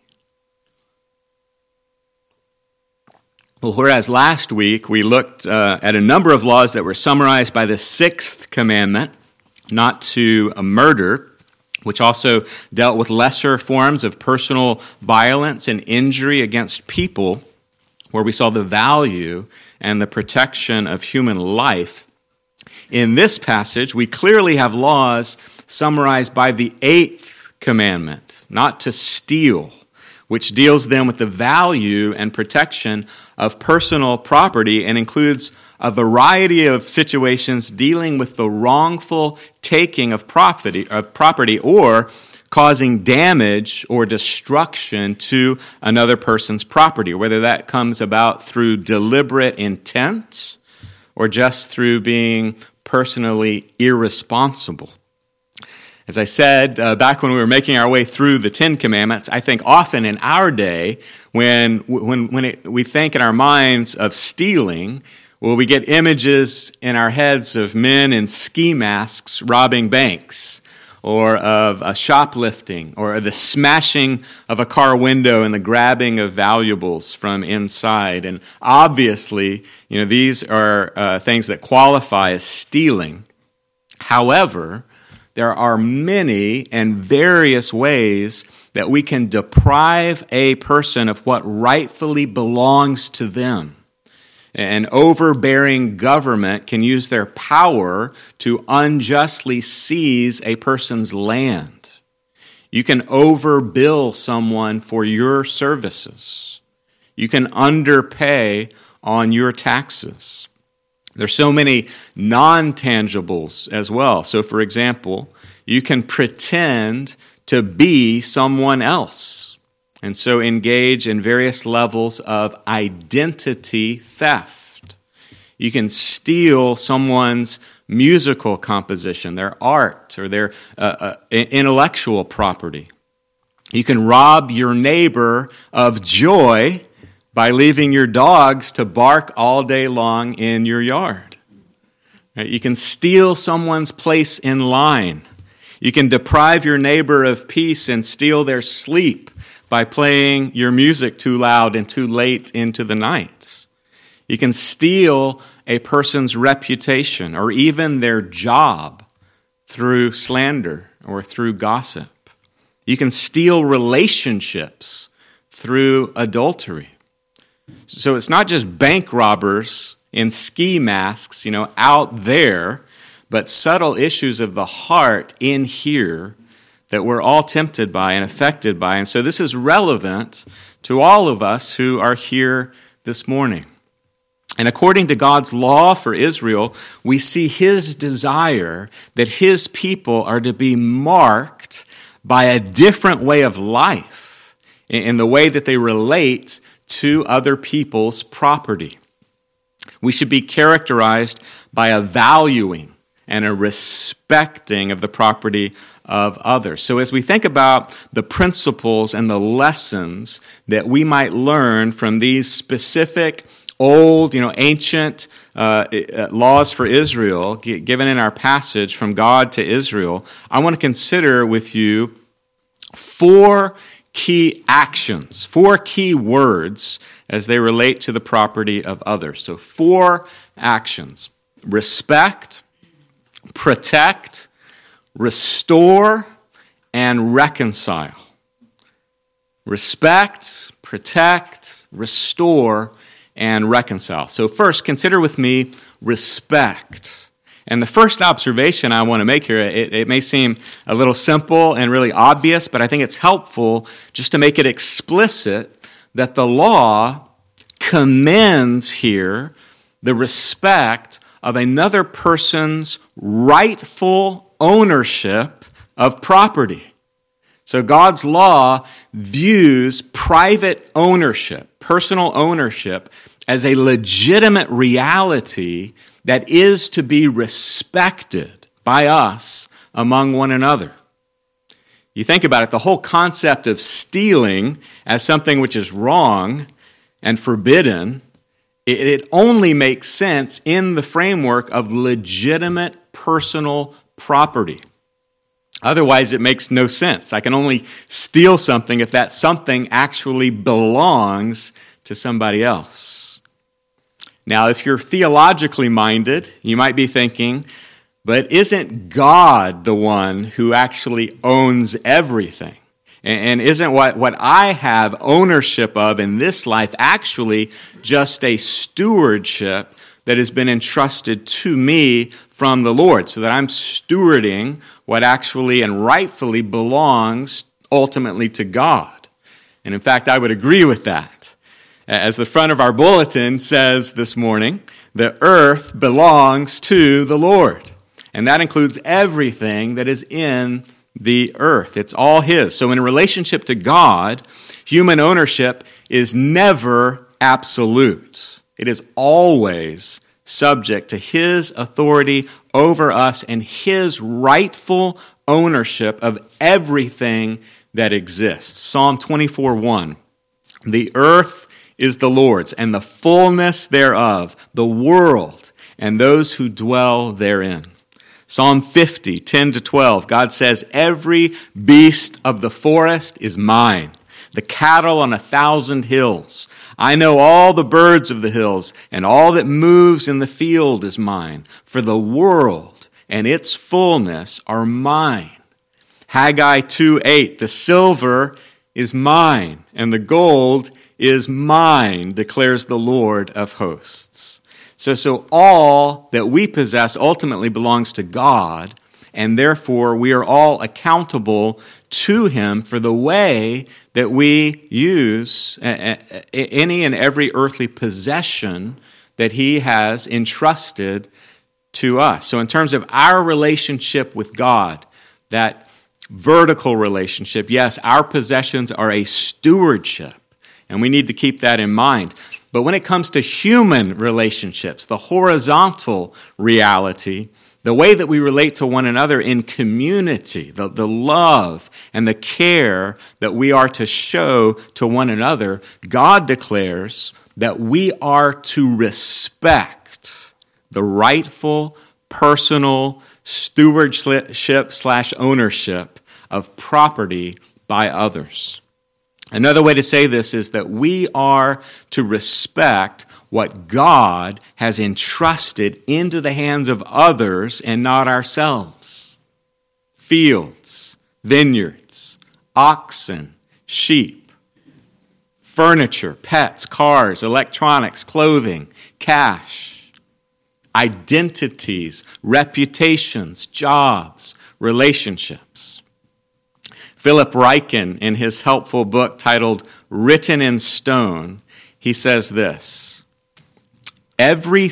Well, whereas last week we looked uh, at a number of laws that were summarized by the sixth commandment, not to murder, which also dealt with lesser forms of personal violence and injury against people, where we saw the value and the protection of human life. In this passage, we clearly have laws summarized by the eighth commandment, not to steal, which deals then with the value and protection of personal property and includes a variety of situations dealing with the wrongful taking of property, of property or causing damage or destruction to another person's property, whether that comes about through deliberate intent or just through being personally irresponsible. As I said uh, back when we were making our way through the Ten Commandments, I think often in our day, when when when it, we think in our minds of stealing, well, we get images in our heads of men in ski masks robbing banks, or of uh, shoplifting, or the smashing of a car window and the grabbing of valuables from inside. And obviously, you know, these are uh, things that qualify as stealing. However, there are many and various ways that we can deprive a person of what rightfully belongs to them. An overbearing government can use their power to unjustly seize a person's land. You can overbill someone for your services. You can underpay on your taxes. There's so many non-tangibles as well. So, for example, you can pretend to be someone else, and so engage in various levels of identity theft. You can steal someone's musical composition, their art, or their uh, uh, intellectual property. You can rob your neighbor of joy by leaving your dogs to bark all day long in your yard. You can steal someone's place in line. You can deprive your neighbor of peace and steal their sleep by playing your music too loud and too late into the night. You can steal a person's reputation or even their job through slander or through gossip. You can steal relationships through adultery. So it's not just bank robbers in ski masks, you know, out there, but subtle issues of the heart in here that we're all tempted by and affected by. And so this is relevant to all of us who are here this morning. And according to God's law for Israel, we see his desire that his people are to be marked by a different way of life in the way that they relate to other people's property. We should be characterized by a valuing and a respecting of the property of others. So as we think about the principles and the lessons that we might learn from these specific old, you know, ancient uh, laws for Israel, given in our passage from God to Israel, I want to consider with you four key actions, four key words as they relate to the property of others. So four actions: respect, protect, restore, and reconcile. Respect, protect, restore, and reconcile. So first, consider with me respect. And the first observation I want to make here, it, it may seem a little simple and really obvious, but I think it's helpful just to make it explicit that the law commends here the respect of another person's rightful ownership of property. So God's law views private ownership, personal ownership, as a legitimate reality that is to be respected by us among one another. You think about it, the whole concept of stealing as something which is wrong and forbidden, it, it only makes sense in the framework of legitimate personal property. Otherwise, it makes no sense. I can only steal something if that something actually belongs to somebody else. Now, if you're theologically minded, you might be thinking, but isn't God the one who actually owns everything? And isn't what, what I have ownership of in this life actually just a stewardship that has been entrusted to me from the Lord, so that I'm stewarding what actually and rightfully belongs ultimately to God? And in fact, I would agree with that. As the front of our bulletin says this morning, the earth belongs to the Lord. And that includes everything that is in the earth. It's all His. So in relationship to God, human ownership is never absolute. It is always subject to His authority over us and His rightful ownership of everything that exists. Psalm twenty-four one, the earth is the Lord's and the fullness thereof, the world and those who dwell therein. Psalm fifty, ten to twelve, God says, every beast of the forest is mine, the cattle on a thousand hills. I know all the birds of the hills, and all that moves in the field is mine. For the world and its fullness are mine. Haggai two eight, the silver is mine, and the gold is mine, declares the Lord of hosts. So, so all that we possess ultimately belongs to God, and therefore we are all accountable to Him for the way that we use any and every earthly possession that He has entrusted to us. So in terms of our relationship with God, that vertical relationship, yes, our possessions are a stewardship, and we need to keep that in mind. But when it comes to human relationships, the horizontal reality, the way that we relate to one another in community, the, the love and the care that we are to show to one another, God declares that we are to respect the rightful, personal stewardship slash ownership of property by others. Another way to say this is that we are to respect what God has entrusted into the hands of others and not ourselves. Fields, vineyards, oxen, sheep, furniture, pets, cars, electronics, clothing, cash, identities, reputations, jobs, relationships. Philip Ryken, in his helpful book titled Written in Stone, he says this: every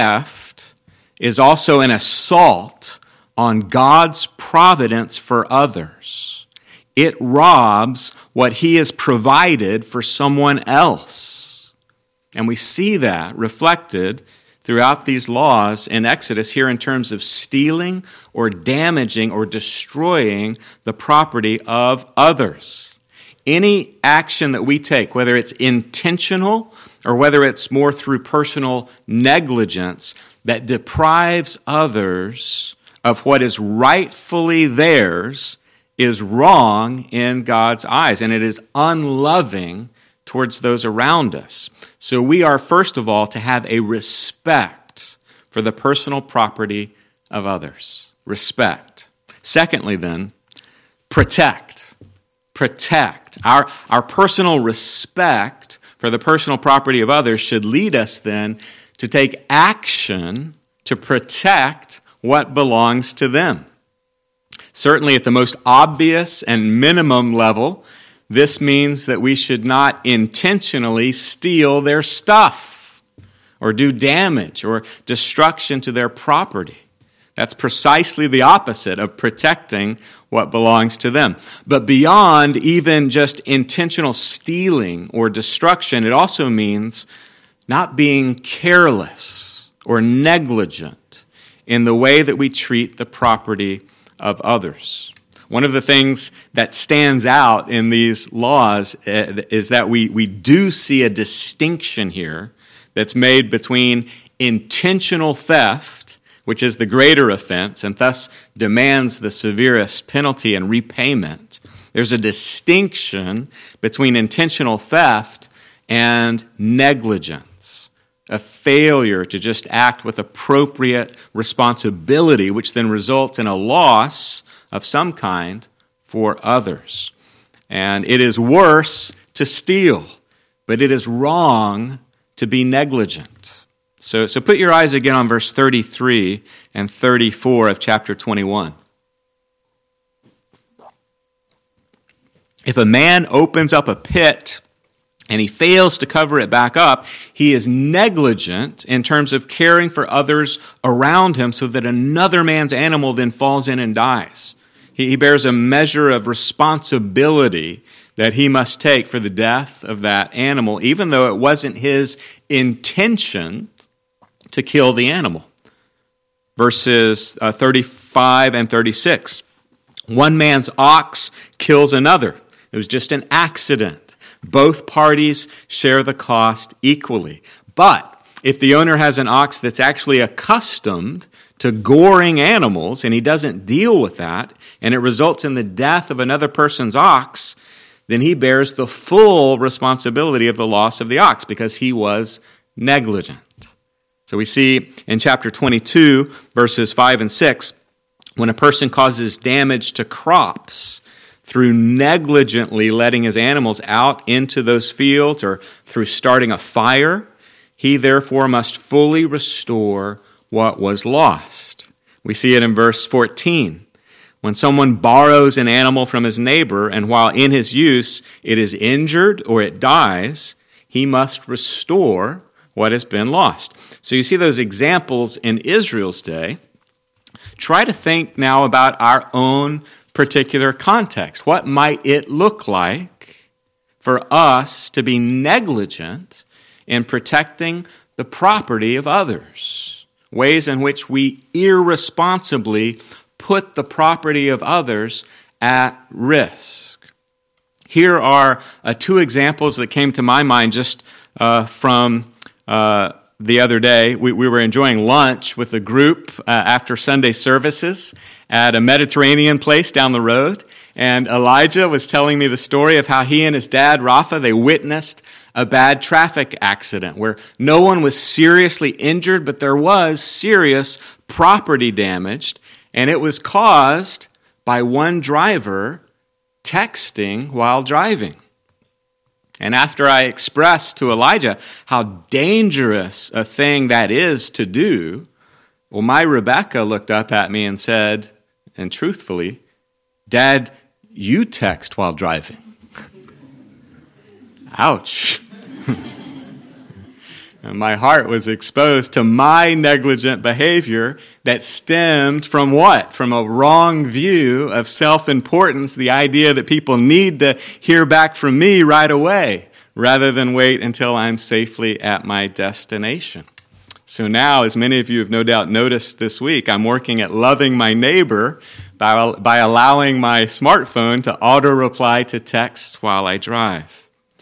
theft is also an assault on God's providence for others. It robs what he has provided for someone else. And we see that reflected throughout these laws in Exodus here in terms of stealing or damaging or destroying the property of others. Any action that we take, whether it's intentional or whether it's more through personal negligence, that deprives others of what is rightfully theirs is wrong in God's eyes, and it is unloving towards those around us. So we are, first of all, to have a respect for the personal property of others. Respect. Secondly, then, protect. Protect. Our, our personal respect for the personal property of others should lead us, then, to take action to protect what belongs to them. Certainly at the most obvious and minimum level, this means that we should not intentionally steal their stuff or do damage or destruction to their property. That's precisely the opposite of protecting what belongs to them. But beyond even just intentional stealing or destruction, it also means not being careless or negligent in the way that we treat the property of others. One of the things that stands out in these laws is that we, we do see a distinction here that's made between intentional theft, which is the greater offense and thus demands the severest penalty and repayment. There's a distinction between intentional theft and negligence, a failure to just act with appropriate responsibility, which then results in a loss of some kind for others. And it is worse to steal, but it is wrong to be negligent. So, so put your eyes again on verse thirty-three and thirty-four of chapter twenty-one. If a man opens up a pit and he fails to cover it back up, he is negligent in terms of caring for others around him so that another man's animal then falls in and dies. He bears a measure of responsibility that he must take for the death of that animal, even though it wasn't his intention to kill the animal. Verses uh, thirty-five and thirty-six. One man's ox kills another. It was just an accident. Both parties share the cost equally. But if the owner has an ox that's actually accustomed to goring animals, and he doesn't deal with that, and it results in the death of another person's ox, then he bears the full responsibility of the loss of the ox because he was negligent. So we see in chapter twenty-two, verses five and six, when a person causes damage to crops through negligently letting his animals out into those fields or through starting a fire, he therefore must fully restore what was lost. We see it in verse fourteen. When someone borrows an animal from his neighbor, and while in his use it is injured or it dies, he must restore what has been lost. So you see those examples in Israel's day. Try to think now about our own particular context. What might it look like for us to be negligent in protecting the property of others? Ways in which we irresponsibly put the property of others at risk. Here are uh, two examples that came to my mind just uh, from uh, the other day. We, we were enjoying lunch with a group uh, after Sunday services at a Mediterranean place down the road, and Elijah was telling me the story of how he and his dad, Rafa, they witnessed a bad traffic accident where no one was seriously injured, but there was serious property damaged, and it was caused by one driver texting while driving. And after I expressed to Elijah how dangerous a thing that is to do, well, my Rebecca looked up at me and said, and truthfully, Dad, you text while driving. Ouch. My heart was exposed to my negligent behavior that stemmed from what? From a wrong view of self-importance, the idea that people need to hear back from me right away, rather than wait until I'm safely at my destination. So now, as many of you have no doubt noticed this week, I'm working at loving my neighbor by, by allowing my smartphone to auto-reply to texts while I drive.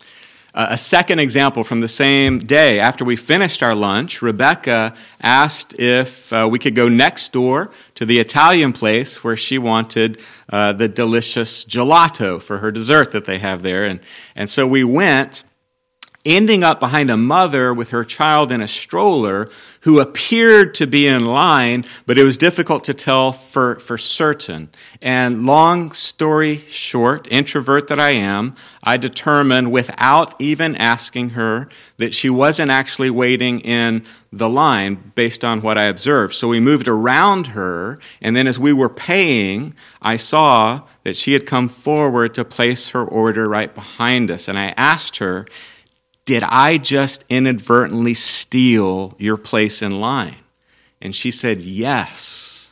Uh, a second example from the same day, after we finished our lunch, Rebecca asked if uh, we could go next door to the Italian place where she wanted uh, the delicious gelato for her dessert that they have there. And, and so we went, ending up behind a mother with her child in a stroller who appeared to be in line, but it was difficult to tell for, for certain. And long story short, introvert that I am, I determined without even asking her that she wasn't actually waiting in the line based on what I observed. So we moved around her, and then as we were paying, I saw that she had come forward to place her order right behind us. And I asked her, did I just inadvertently steal your place in line? And she said, yes,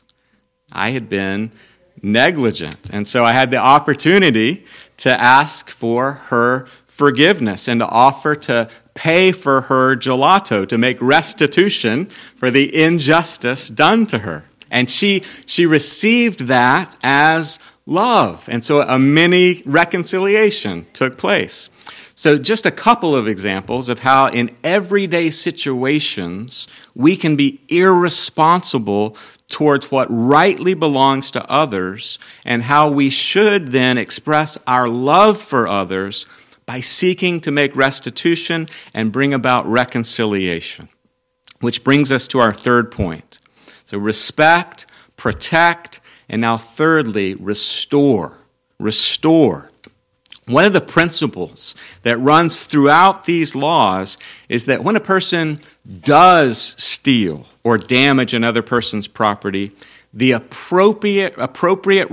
I had been negligent. And so I had the opportunity to ask for her forgiveness and to offer to pay for her gelato, to make restitution for the injustice done to her. And she, she received that as love. And so a mini reconciliation took place. So just a couple of examples of how in everyday situations we can be irresponsible towards what rightly belongs to others, and how we should then express our love for others by seeking to make restitution and bring about reconciliation. Which brings us to our third point. So respect, protect, and now thirdly, restore. Restore. One of the principles that runs throughout these laws is that when a person does steal or damage another person's property, the appropriate, appropriate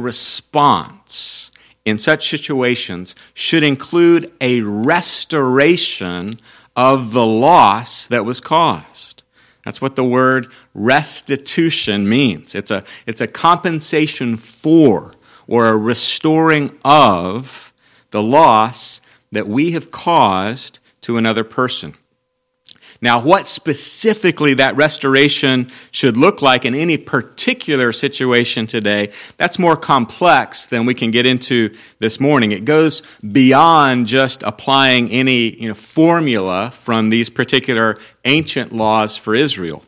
response in such situations should include a restoration of the loss that was caused. That's what the word restitution means. It's a, it's a compensation for or a restoring of the loss that we have caused to another person. Now, what specifically that restoration should look like in any particular situation today, that's more complex than we can get into this morning. It goes beyond just applying any you know, formula from these particular ancient laws for Israel.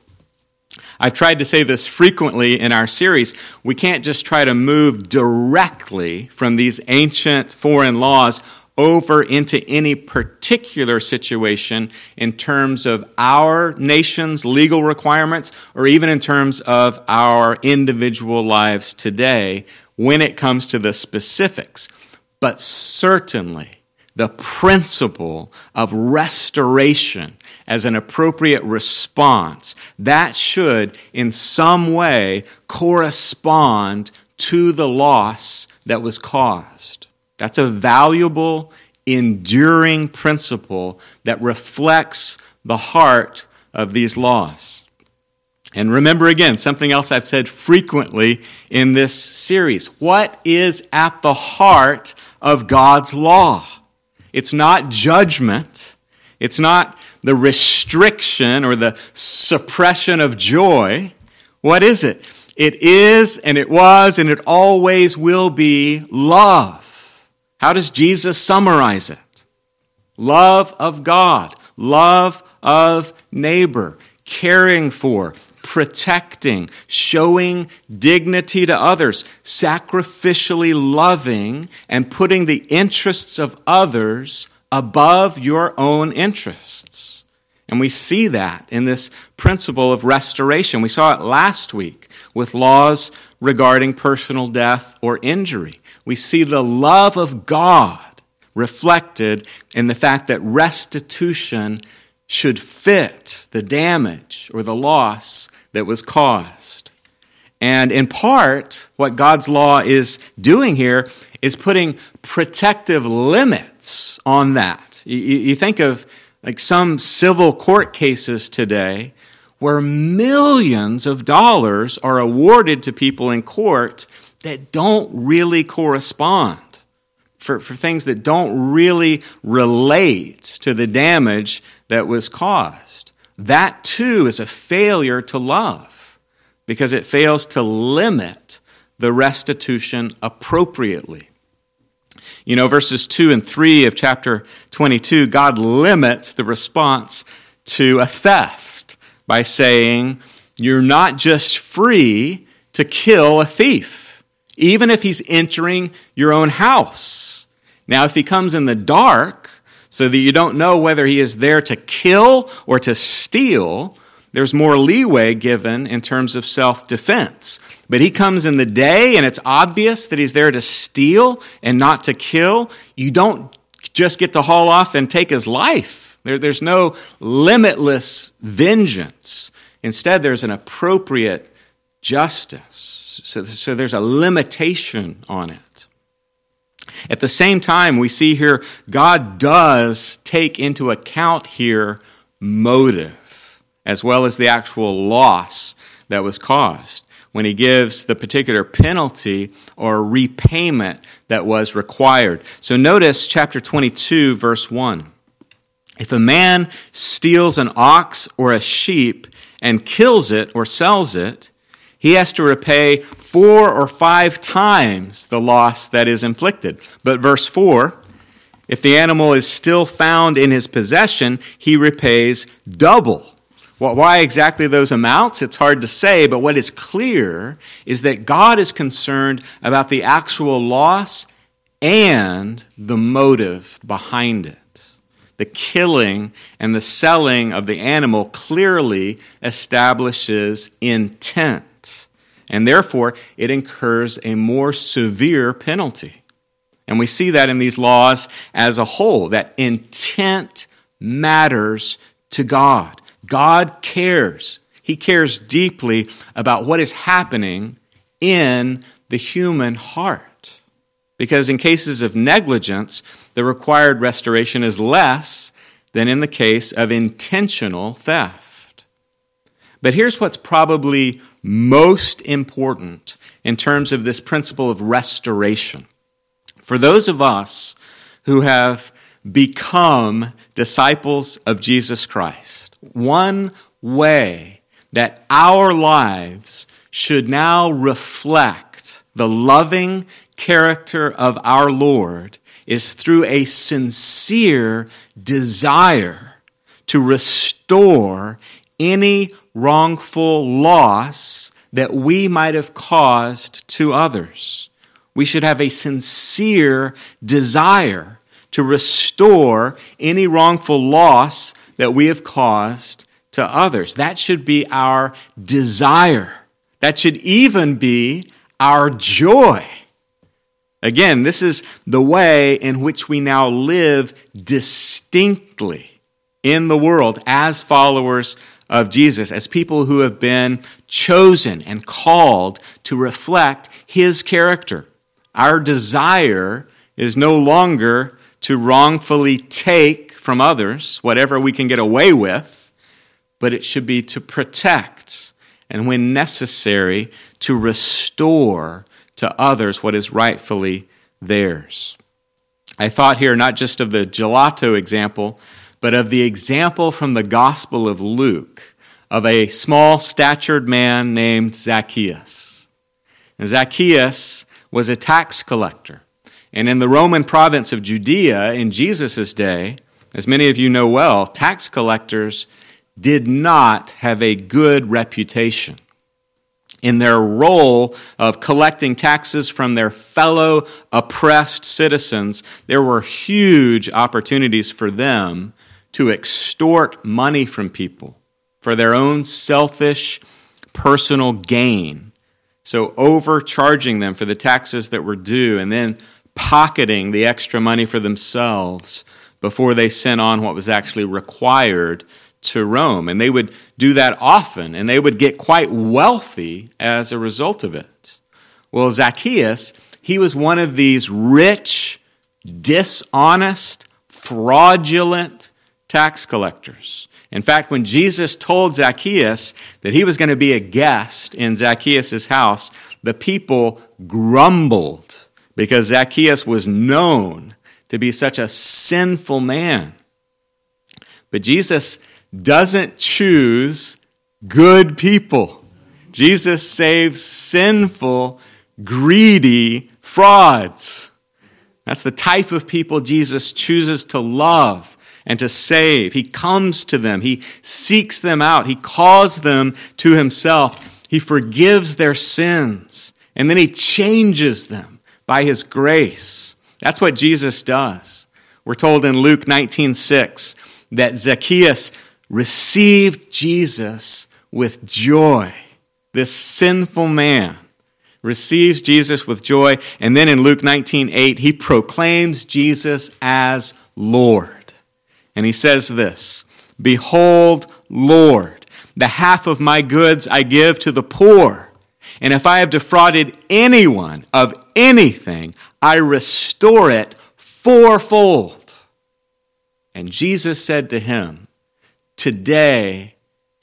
I've tried to say this frequently in our series. We can't just try to move directly from these ancient foreign laws over into any particular situation in terms of our nation's legal requirements or even in terms of our individual lives today when it comes to the specifics. But certainly, the principle of restoration as an appropriate response, that should in some way correspond to the loss that was caused. That's a valuable, enduring principle that reflects the heart of these laws. And remember again, something else I've said frequently in this series. What is at the heart of God's law? It's not judgment. It's not the restriction or the suppression of joy. What is it? It is, and it was, and it always will be love. How does Jesus summarize it? Love of God, love of neighbor, caring for, protecting, showing dignity to others, sacrificially loving, and putting the interests of others above your own interests. And we see that in this principle of restoration. We saw it last week with laws regarding personal death or injury. We see the love of God reflected in the fact that restitution should fit the damage or the loss that was caused. And in part, what God's law is doing here is putting protective limits on that. You, you think of like some civil court cases today, where millions of dollars are awarded to people in court that don't really correspond, for, for things that don't really relate to the damage that was caused. That too is a failure to love, because it fails to limit the restitution appropriately. You know, verses two and three of chapter twenty-two, God limits the response to a theft by saying, you're not just free to kill a thief, even if he's entering your own house. Now, if he comes in the dark, so that you don't know whether he is there to kill or to steal, there's more leeway given in terms of self-defense. But he comes in the day and it's obvious that he's there to steal and not to kill. You don't just get to haul off and take his life. There, there's no limitless vengeance. Instead, there's an appropriate justice. So, so there's a limitation on it. At the same time, we see here God does take into account here motive, as well as the actual loss that was caused, when he gives the particular penalty or repayment that was required. So notice chapter twenty-two, verse one. If a man steals an ox or a sheep and kills it or sells it, he has to repay four or five times the loss that is inflicted. But verse four, if the animal is still found in his possession, he repays double. Well, why exactly those amounts? It's hard to say, but what is clear is that God is concerned about the actual loss and the motive behind it. The killing and the selling of the animal clearly establishes intent, and therefore it incurs a more severe penalty. And we see that in these laws as a whole, that intent matters to God. God cares. He cares deeply about what is happening in the human heart. Because in cases of negligence, the required restoration is less than in the case of intentional theft. But here's what's probably most important in terms of this principle of restoration. For those of us who have become disciples of Jesus Christ, one way that our lives should now reflect the loving character of our Lord is through a sincere desire to restore any wrongful loss that we might have caused to others. We should have a sincere desire to restore any wrongful loss that we have caused to others. That should be our desire. That should even be our joy. Again, this is the way in which we now live distinctly in the world as followers of Jesus, as people who have been chosen and called to reflect His character. Our desire is no longer to wrongfully take from others whatever we can get away with, but it should be to protect and, when necessary, to restore to others what is rightfully theirs. I thought here not just of the gelato example, but of the example from the Gospel of Luke of a small-statured man named Zacchaeus. And Zacchaeus was a tax collector. And in the Roman province of Judea in Jesus' day, as many of you know well, tax collectors did not have a good reputation. In their role of collecting taxes from their fellow oppressed citizens, there were huge opportunities for them to extort money from people for their own selfish personal gain. So overcharging them for the taxes that were due and then pocketing the extra money for themselves before they sent on what was actually required to Rome. And they would do that often, and they would get quite wealthy as a result of it. Well, Zacchaeus, he was one of these rich, dishonest, fraudulent tax collectors. In fact, when Jesus told Zacchaeus that he was going to be a guest in Zacchaeus' house, the people grumbled because Zacchaeus was known to be such a sinful man. But Jesus doesn't choose good people. Jesus saves sinful, greedy frauds. That's the type of people Jesus chooses to love and to save. He comes to them. He seeks them out. He calls them to himself. He forgives their sins. And then he changes them by his grace. That's what Jesus does. We're told in Luke nineteen six that Zacchaeus received Jesus with joy. This sinful man receives Jesus with joy. And then in Luke nineteen eight, he proclaims Jesus as Lord. And he says this, "Behold, Lord, the half of my goods I give to the poor. And if I have defrauded anyone of anything, I restore it fourfold." And Jesus said to him, "Today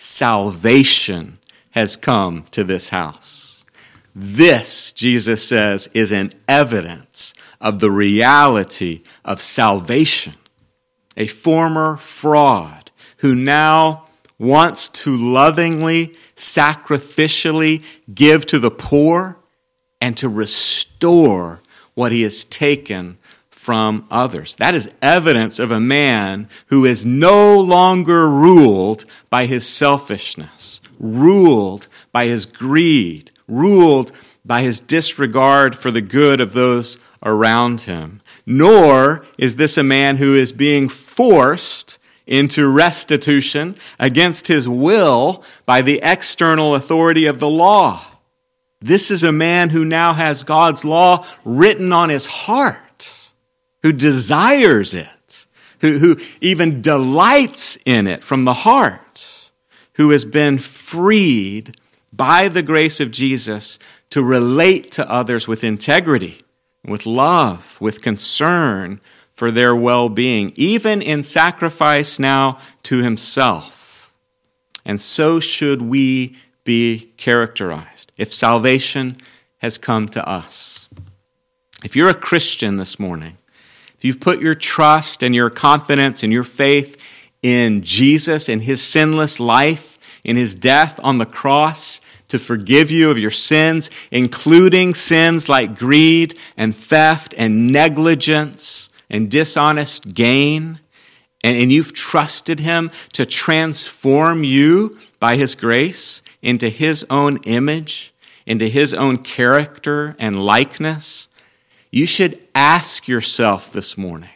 salvation has come to this house." This, Jesus says, is an evidence of the reality of salvation. A former fraud who now wants to lovingly, sacrificially give to the poor and to restore what he has taken from others. That is evidence of a man who is no longer ruled by his selfishness, ruled by his greed, ruled by his disregard for the good of those around him. Nor is this a man who is being forced into restitution against his will by the external authority of the law. This is a man who now has God's law written on his heart, who desires it, who, who even delights in it from the heart, who has been freed by the grace of Jesus to relate to others with integrity, with love, with concern for their well-being, even in sacrifice now to himself. And so should we be characterized if salvation has come to us. If you're a Christian this morning, if you've put your trust and your confidence and your faith in Jesus and his sinless life, in his death on the cross to forgive you of your sins, including sins like greed and theft and negligence and dishonest gain, and, and you've trusted him to transform you by his grace into his own image, into his own character and likeness, you should ask yourself this morning,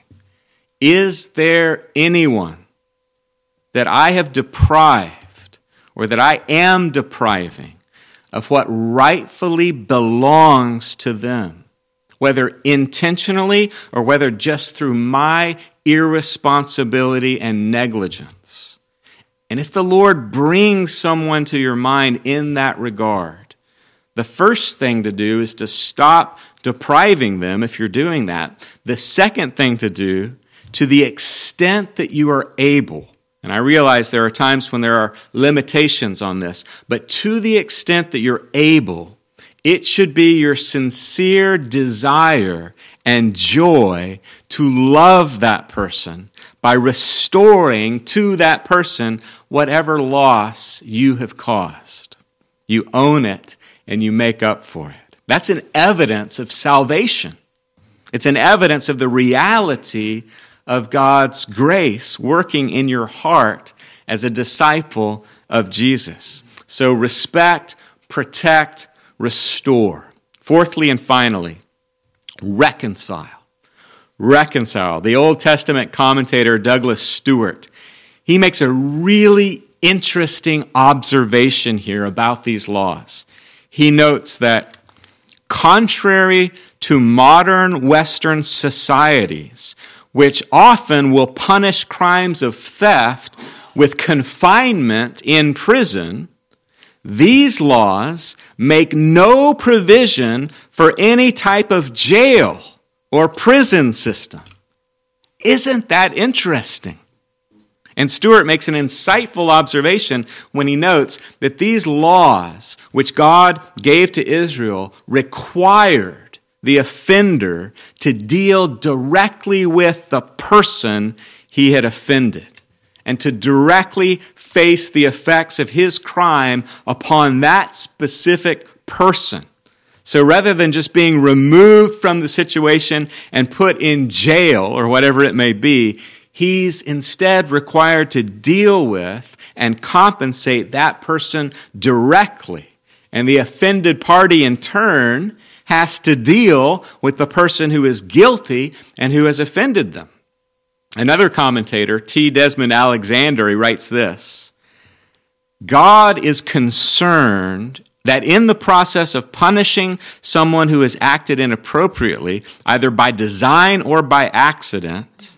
is there anyone that I have deprived or that I am depriving of what rightfully belongs to them, whether intentionally or whether just through my irresponsibility and negligence? And if the Lord brings someone to your mind in that regard, the first thing to do is to stop depriving them if you're doing that. The second thing to do, to the extent that you are able, and I realize there are times when there are limitations on this, but to the extent that you're able, it should be your sincere desire and joy to love that person by restoring to that person whatever loss you have caused. You own it and you make up for it. That's an evidence of salvation. It's an evidence of the reality of God's grace working in your heart as a disciple of Jesus. So respect, protect, restore. Fourthly and finally, reconcile. Reconcile. The Old Testament commentator Douglas Stewart, he makes a really interesting observation here about these laws. He notes that contrary to modern Western societies, which often will punish crimes of theft with confinement in prison, these laws make no provision for any type of jail or prison system. Isn't that interesting? And Stewart makes an insightful observation when he notes that these laws, which God gave to Israel, required the offender to deal directly with the person he had offended and to directly face the effects of his crime upon that specific person. So rather than just being removed from the situation and put in jail or whatever it may be, he's instead required to deal with and compensate that person directly. And the offended party in turn has to deal with the person who is guilty and who has offended them. Another commentator, T. Desmond Alexander, he writes this: God is concerned that in the process of punishing someone who has acted inappropriately, either by design or by accident,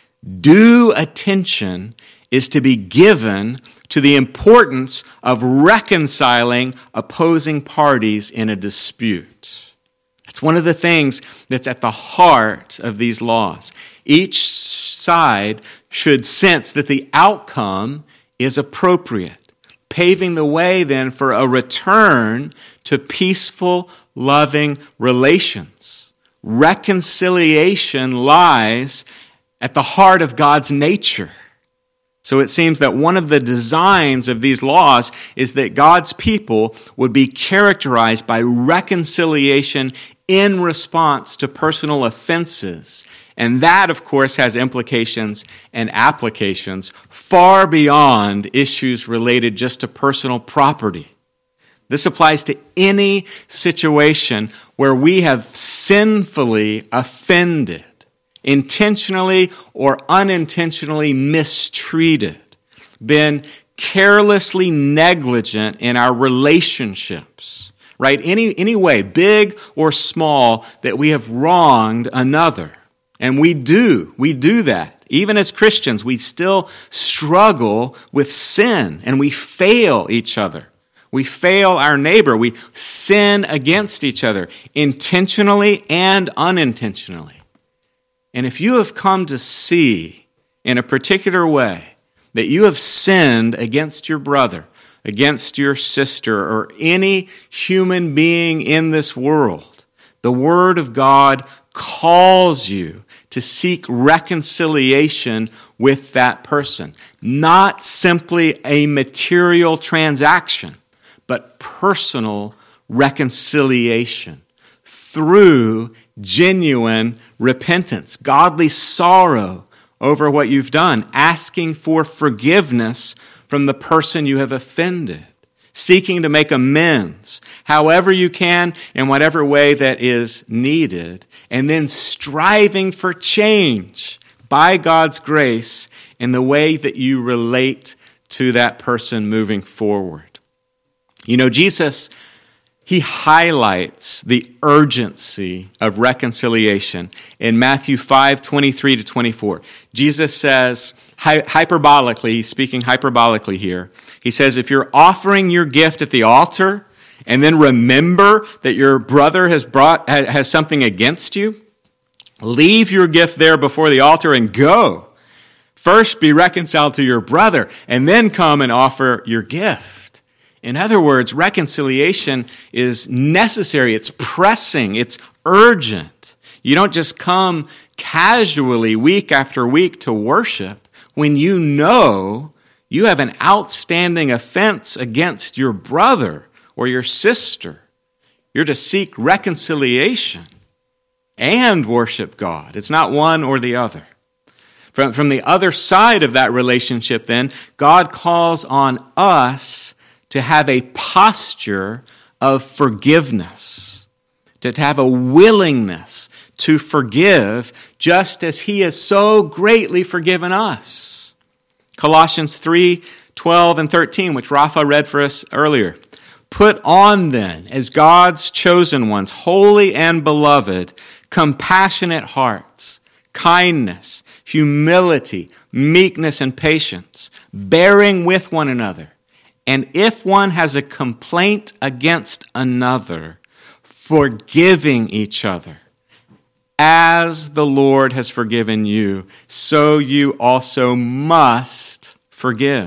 due attention is to be given to the importance of reconciling opposing parties in a dispute. It's one of the things that's at the heart of these laws. Each side should sense that the outcome is appropriate, paving the way then for a return to peaceful, loving relations. Reconciliation lies at the heart of God's nature. So it seems that one of the designs of these laws is that God's people would be characterized by reconciliation in response to personal offenses. And that, of course, has implications and applications far beyond issues related just to personal property. This applies to any situation where we have sinfully offended, intentionally or unintentionally mistreated, been carelessly negligent in our relationships, right? Any, any way, big or small, that we have wronged another. And we do, we do that. Even as Christians, we still struggle with sin and we fail each other. We fail our neighbor. We sin against each other intentionally and unintentionally. And if you have come to see in a particular way that you have sinned against your brother, against your sister, or any human being in this world, the Word of God calls you to seek reconciliation with that person. Not simply a material transaction, but personal reconciliation through genuine repentance, godly sorrow over what you've done, asking for forgiveness from the person you have offended, seeking to make amends however you can in whatever way that is needed, and then striving for change by God's grace in the way that you relate to that person moving forward. You know, Jesus, he highlights the urgency of reconciliation in Matthew five, twenty-three to twenty-four. Jesus says, hyperbolically, he's speaking hyperbolically here, he says, if you're offering your gift at the altar and then remember that your brother has brought has something against you, leave your gift there before the altar and go. First be reconciled to your brother and then come and offer your gift. In other words, reconciliation is necessary, it's pressing, it's urgent. You don't just come casually week after week to worship when you know you have an outstanding offense against your brother or your sister. You're to seek reconciliation and worship God. It's not one or the other. From, from the other side of that relationship, then, God calls on us to have a posture of forgiveness, to have a willingness to forgive just as He has so greatly forgiven us. Colossians three, twelve and thirteen, which Rafa read for us earlier. Put on then, as God's chosen ones, holy and beloved, compassionate hearts, kindness, humility, meekness, and patience, bearing with one another. And if one has a complaint against another, forgiving each other. as the Lord has forgiven you, so you also must forgive.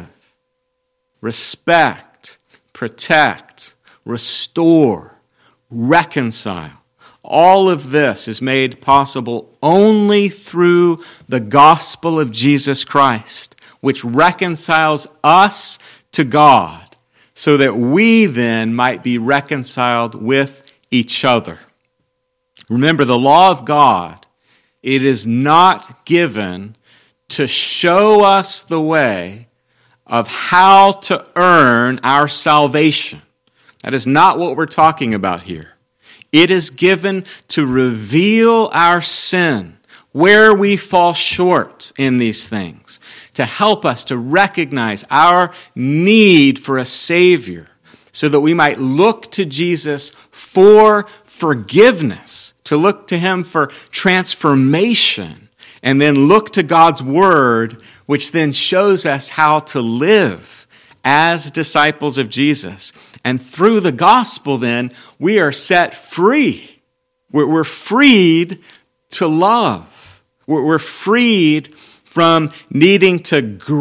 Respect, protect, restore, reconcile. All of this is made possible only through the gospel of Jesus Christ, which reconciles us to God, so that we then might be reconciled with each other. Remember, the law of God, it is not given to show us the way of how to earn our salvation. That is not what we're talking about here. It is given to reveal our sin, where we fall short in these things, to help us to recognize our need for a Savior, so that we might look to Jesus for forgiveness, to look to Him for transformation, and then look to God's Word, which then shows us how to live as disciples of Jesus. And through the gospel, then, we are set free. We're freed to love. We're freed from needing to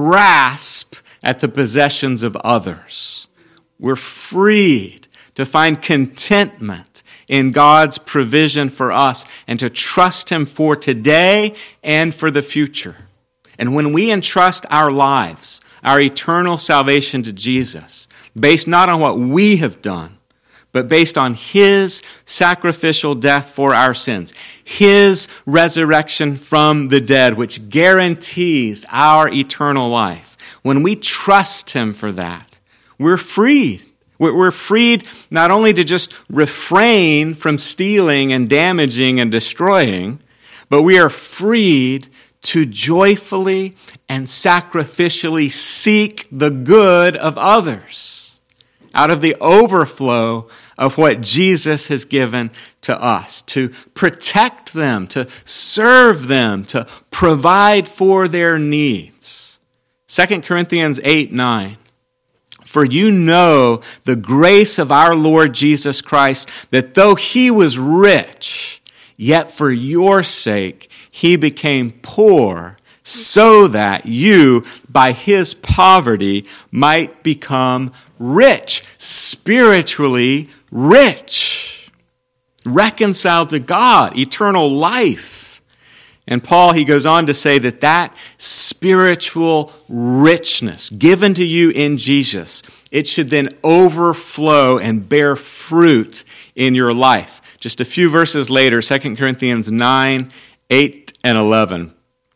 grasp at the possessions of others. We're freed to find contentment in God's provision for us and to trust Him for today and for the future. And when we entrust our lives, our eternal salvation to Jesus, based not on what we have done, but based on His sacrificial death for our sins, His resurrection from the dead, which guarantees our eternal life. When we trust Him for that, we're freed. We're freed not only to just refrain from stealing and damaging and destroying, but we are freed to joyfully and sacrificially seek the good of others out of the overflow of what Jesus has given to us, to protect them, to serve them, to provide for their needs. Second Corinthians eight nine. For you know the grace of our Lord Jesus Christ, that though He was rich, yet for your sake He became poor, so that you, by His poverty, might become rich, spiritually rich, reconciled to God, eternal life. And Paul, he goes on to say that that spiritual richness given to you in Jesus, it should then overflow and bear fruit in your life. Just a few verses later, Second Corinthians nine, eight, and eleven.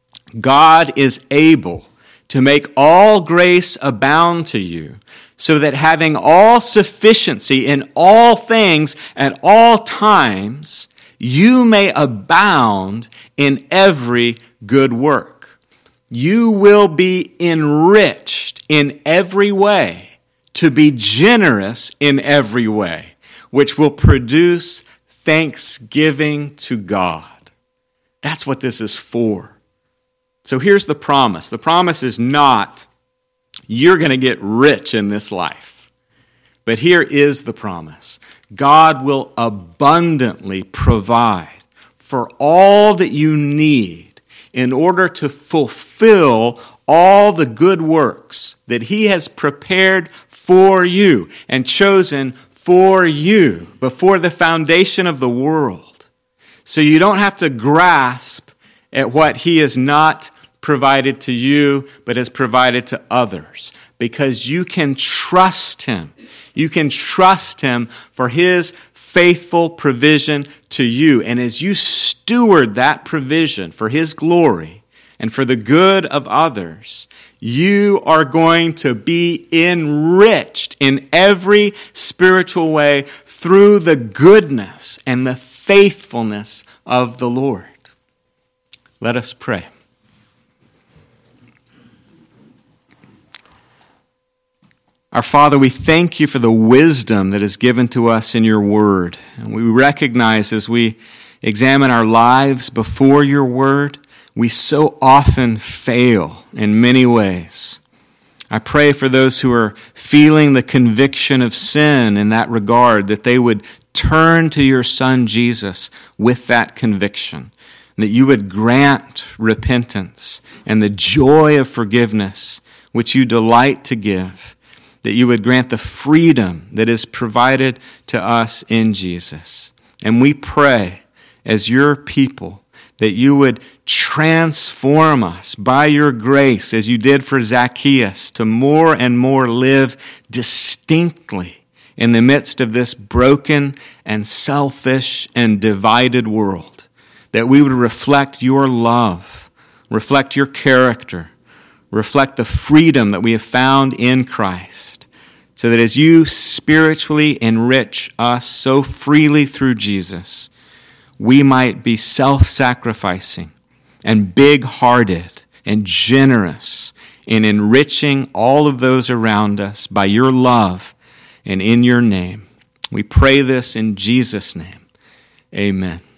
God is able to make all grace abound to you, so that having all sufficiency in all things at all times, you may abound in every good work. You will be enriched in every way, to be generous in every way, which will produce thanksgiving to God. That's what this is for. So here's the promise. The promise is not, you're going to get rich in this life. But here is the promise. God will abundantly provide for all that you need in order to fulfill all the good works that He has prepared for you and chosen for you before the foundation of the world. So you don't have to grasp at what He has not provided to you, but has provided to others, because you can trust Him. You can trust Him for His faithful provision to you. And as you steward that provision for His glory and for the good of others, you are going to be enriched in every spiritual way through the goodness and the faithfulness of the Lord. Let us pray. Our Father, we thank You for the wisdom that is given to us in Your Word. And we recognize as we examine our lives before Your Word, we so often fail in many ways. I pray for those who are feeling the conviction of sin in that regard, that they would turn to Your Son Jesus with that conviction, that you would grant repentance and the joy of forgiveness which you delight to give, that you would grant the freedom that is provided to us in Jesus. And we pray as your people that you would transform us by your grace, as you did for Zacchaeus, to more and more live distinctly in the midst of this broken and selfish and divided world, that we would reflect your love, reflect your character, reflect the freedom that we have found in Christ, so that as you spiritually enrich us so freely through Jesus, we might be self-sacrificing and big-hearted and generous in enriching all of those around us by your love and in your name. We pray this in Jesus' name. Amen.